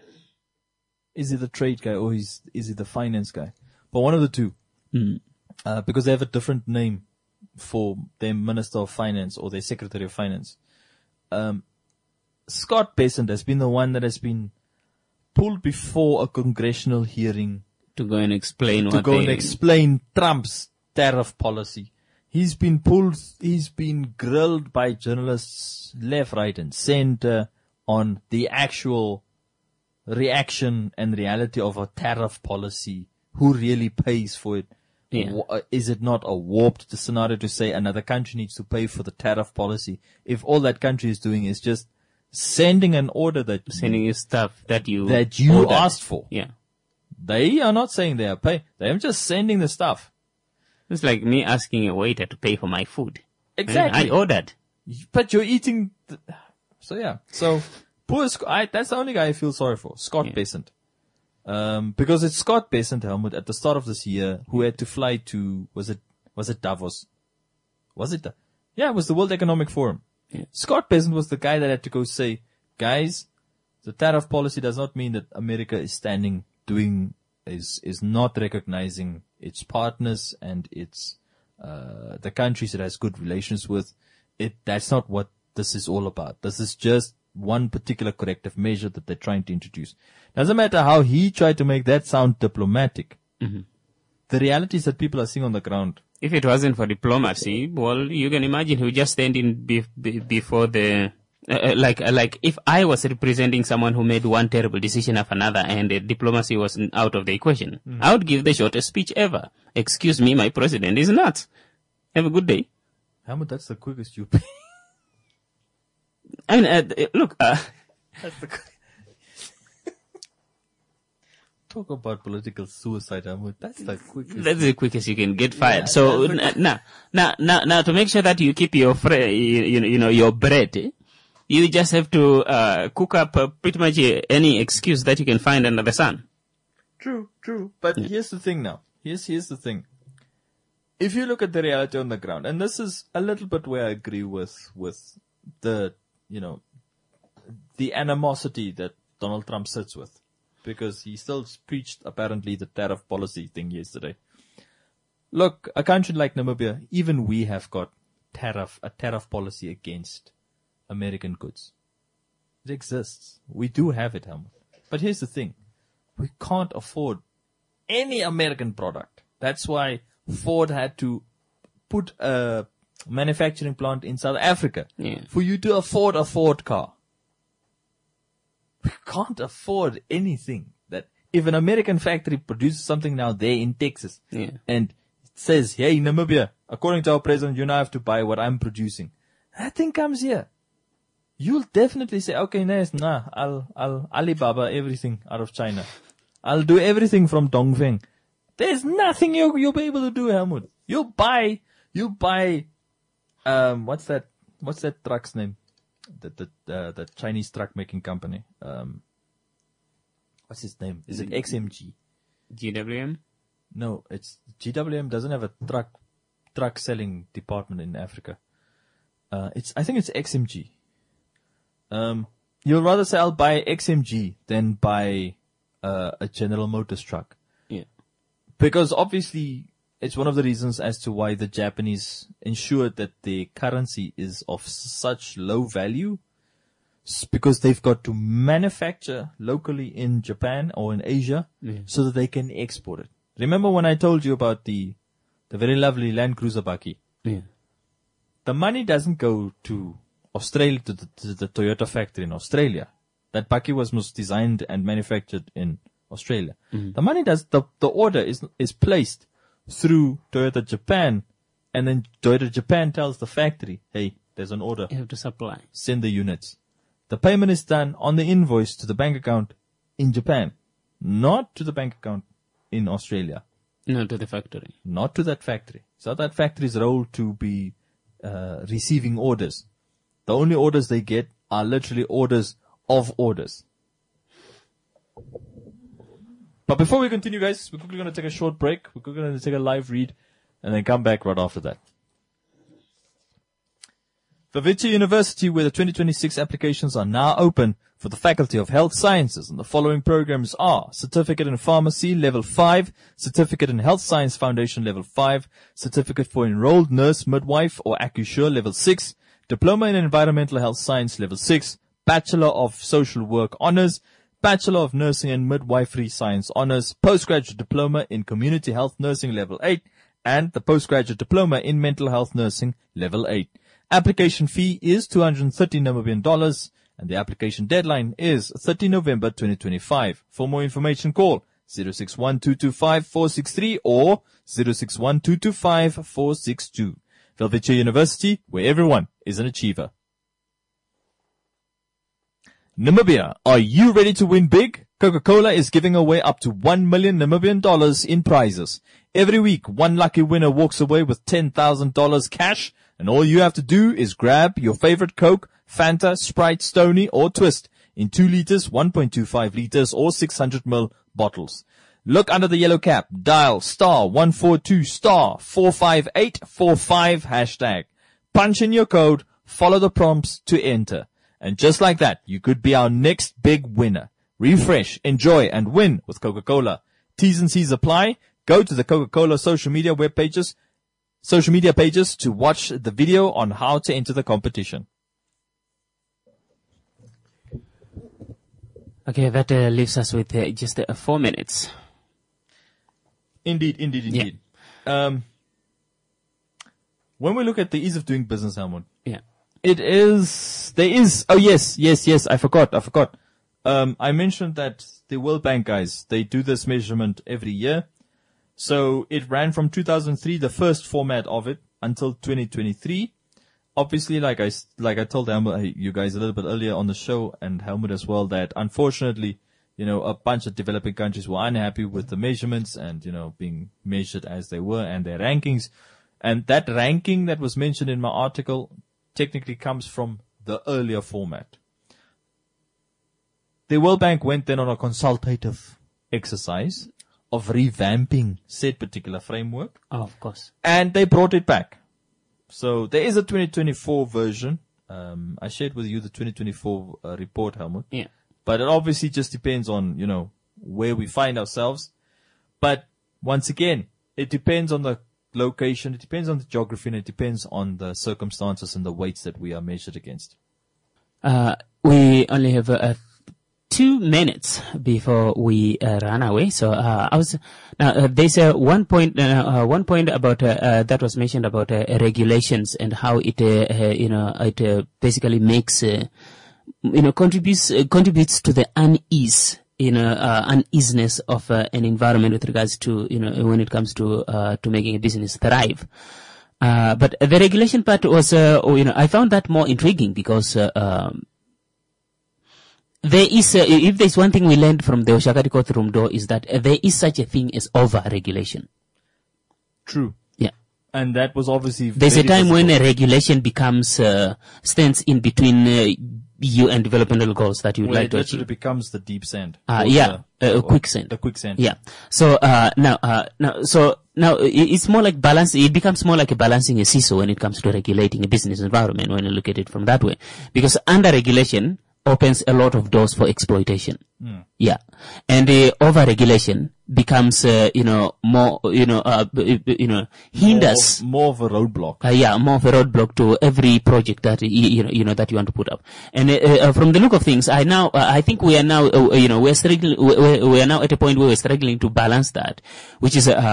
is he the trade guy or he's, is he the finance guy? But one of the two. Mm. Uh, because they have a different name for their Minister of Finance or their Secretary of Finance. Um, Scott Bessent has been the one that has been pulled before a congressional hearing To go and explain to what go they, and explain Trump's tariff policy. He's been pulled, he's been grilled by journalists left, right, and center on the actual reaction and reality of a tariff policy. Who really pays for it? Yeah. Wa- Is it not a warped scenario to say another country needs to pay for the tariff policy if all that country is doing is just sending an order that sending you stuff that you that you ordered. asked for? Yeah. They are not saying they are paying. They are just sending the stuff. It's like me asking a waiter to pay for my food. Exactly. I ordered. But you're eating. Th- so yeah. So poor Sc- I, that's the only guy I feel sorry for. Scott Yeah. Bessent. Um, because it's Scott Bessent, Helmut, at the start of this year, who had to fly to, was it, was it Davos? Was it? Da- yeah, it was the World Economic Forum. Yeah. Scott Bessent was the guy that had to go say, guys, the tariff policy does not mean that America is standing, doing, is, is not recognizing its partners and its, uh, the countries it has good relations with. It, that's not what this is all about. This is just one particular corrective measure that they're trying to introduce. Doesn't matter how he tried to make that sound diplomatic. Mm-hmm. The reality is that people are seeing on the ground. If it wasn't for diplomacy, well, you can imagine he would just stand in be, be, before the, uh, uh, like, uh, like if I was representing someone who made one terrible decision after another and uh, diplomacy was out of the equation, Mm. I would give the shortest speech ever. Excuse me, my president is nuts. Have a good day. Helmut, that's the quickest you pay. I mean, uh, look, uh, That's the Talk about political suicide, Helmut. That's the quickest. that's the quickest you can get fired. Yeah, so that's n- now, now, now, now, to make sure that you keep your fre- you, you know, you know, your bread, eh, you just have to uh, cook up uh, pretty much uh, any excuse that you can find under the sun. True, true. But here's the thing now. Here's, here's the thing. If you look at the reality on the ground, and this is a little bit where I agree with, with the, you know, the animosity that Donald Trump sits with. Because he still preached, apparently, the tariff policy thing yesterday. Look, a country like Namibia, even we have got tariff, a tariff policy against American goods. It exists. We do have it, Helmut. But here's the thing. We can't afford any American product. That's why Ford had to put a manufacturing plant in South Africa Yeah. for you to afford a Ford car. We can't afford anything that if an American factory produces something now there in Texas Yeah. and it says, hey, Namibia, according to our president, you now have to buy what I'm producing. That thing comes here. You'll definitely say, okay, nice, nah, I'll, I'll Alibaba everything out of China. I'll do everything from Dongfeng. There's nothing you, you'll be able to do, Helmut. You'll buy, you buy, um, what's that, what's that truck's name? The, the, uh, the Chinese truck making company. Um, what's his name? Is it X M G? G W M? No, it's, G W M doesn't have a truck, truck selling department in Africa. Uh, it's, I think it's X M G. Um, you'll rather say I'll buy X M G than buy, uh, a General Motors truck. Yeah. Because obviously, it's one of the reasons as to why the Japanese ensured that their currency is of such low value, s- because they've got to manufacture locally in Japan or in Asia Yeah. so that they can export it. Remember when I told you about the the very lovely Land Cruiser bakkie. Yeah. The money doesn't go to Australia, to the, to the Toyota factory in Australia. That bakkie was most designed and manufactured in Australia. Mm-hmm. The money does, the, the order is, is placed through Toyota Japan, and then Toyota Japan tells the factory, hey, there's an order. You have to supply. Send the units. The payment is done on the invoice to the bank account in Japan, not to the bank account in Australia. No, to the factory. Not to that factory. So that factory's role to be uh, receiving orders. The only orders they get are literally orders of orders. But before we continue, guys, we're quickly going to take a short break. We're quickly going to take a live read and then come back right after that. Vavitya University, where the twenty twenty-six applications are now open for the Faculty of Health Sciences, and the following programs are Certificate in Pharmacy Level five, Certificate in Health Science Foundation Level five, Certificate for Enrolled Nurse, Midwife or Accoucheur Level six, Diploma in Environmental Health Science Level six, Bachelor of Social Work Honors, Bachelor of Nursing and Midwifery Science Honors, Postgraduate Diploma in Community Health Nursing Level eight, and the Postgraduate Diploma in Mental Health Nursing Level eight. Application fee is two hundred thirty Namibian dollars, and the application deadline is thirtieth November twenty twenty-five. For more information, call zero six one two two five four six three or zero six one two two five four six two. Velvetia University, where everyone is an achiever. Namibia, are you ready to win big? Coca-Cola is giving away up to one million Namibian dollars in prizes. Every week, one lucky winner walks away with ten thousand dollars cash, and all you have to do is grab your favorite Coke, Fanta, Sprite, Stoney, or Twist in two liters, one point two five liters, or six hundred milliliter bottles. Look under the yellow cap, dial star one four two star four five eight four five hashtag. Punch in your code, follow the prompts to enter. And just like that, you could be our next big winner. Refresh, enjoy, and win with Coca-Cola. T's and C's apply. Go to the Coca-Cola social media web pages, social media pages to watch the video on how to enter the competition. Okay, that uh, leaves us with uh, just uh, four minutes. Indeed, indeed, indeed. Yeah. Um, when we look at the ease of doing business, Helmut, yeah, it is, there is, oh yes, yes, yes, I forgot, I forgot. Um, I mentioned that the World Bank guys, they do this measurement every year. So it ran from two thousand three, the first format of it, until twenty twenty-three. Obviously, like I, like I told Helmut, you guys a little bit earlier on the show, and Helmut as well, that unfortunately, you know, a bunch of developing countries were unhappy with the measurements and, you know, being measured as they were and their rankings. And that ranking that was mentioned in my article technically comes from the earlier format. The World Bank went then on a consultative exercise of revamping said particular framework. Oh, of course. And they brought it back. So there is a twenty twenty-four version. Um, I shared with you the twenty twenty-four uh, report, Helmut. Yeah. But it obviously just depends on, you know, where we find ourselves. But once again, it depends on the location, it depends on the geography, and it depends on the circumstances and the weights that we are measured against. Uh, we only have uh, two minutes before we uh, run away. So uh, I was now uh, there's uh, one point, uh, uh, one point about uh, uh, that was mentioned about uh, regulations and how it, uh, uh, you know, it uh, basically makes. Uh, you know, contributes, uh, contributes to the unease, you know, uh, uneasiness of uh, an environment with regards to, you know, when it comes to, uh, to making a business thrive. Uh, but the regulation part was, uh, oh, you know, I found that more intriguing because, uh, um, there is, uh, if there's one thing we learned from the Oshakati courtroom door is that uh, there is such a thing as over-regulation. True. Yeah. And that was obviously There's a time when a regulation becomes, uh, stands in between, uh, you and developmental goals that you'd well, like to achieve. It becomes the deep sand. Uh, yeah, the, uh, quicksand. The quicksand. Yeah. So, uh, now, uh, now, so, now, it's more like balance, it becomes more like a balancing a seesaw when it comes to regulating a business environment when you look at it from that way. Because under regulation opens a lot of doors for exploitation. Mm. Yeah. And the uh, over-regulation becomes, uh, you know, more, you know, uh, you know, hinders. More, more of a roadblock. Uh, yeah, more of a roadblock to every project that, you, you know, you know, that you want to put up. And, uh, uh, from the look of things, I now, uh, I think we are now, uh, you know, we're struggling, we, we are now at a point where we're struggling to balance that, which is, uh,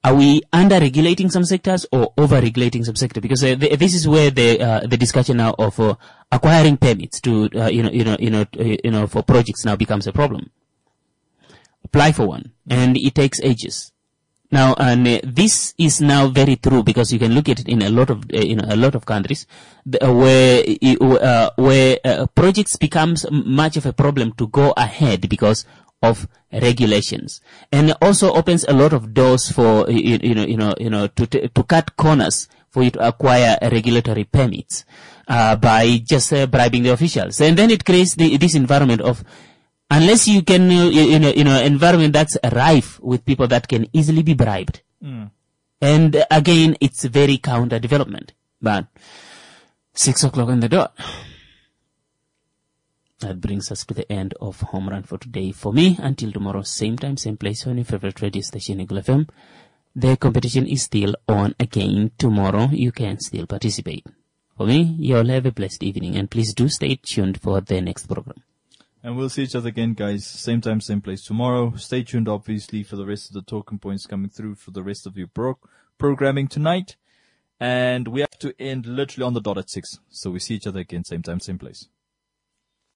are we under-regulating some sectors or over-regulating some sector? Because uh, th- this is where the uh, the discussion now of uh, acquiring permits to uh, you know you know you know uh, you know for projects now becomes a problem. Apply for one, and it takes ages. Now, and uh, this is now very true because you can look at it in a lot of uh, you know a lot of countries uh, where uh, where uh, projects becomes much of a problem to go ahead because of regulations, and it also opens a lot of doors for you, you know you know you know to t- to cut corners for you to acquire regulatory permits uh, by just uh, bribing the officials, and then it creates the, this environment of unless you can uh, you know you know environment that's rife with people that can easily be bribed, mm. and uh, again it's very counter development. But six o'clock on the dot. That brings us to the end of Home Run for today. For me, until tomorrow, same time, same place on your favorite radio station, Eagle F M. The competition is still on again tomorrow. You can still participate. For me, you'll have a blessed evening, and please do stay tuned for the next program. And we'll see each other again, guys. Same time, same place tomorrow. Stay tuned, obviously, for the rest of the talking points coming through for the rest of your pro- programming tonight. And we have to end literally on the dot at six. So we see each other again, same time, same place.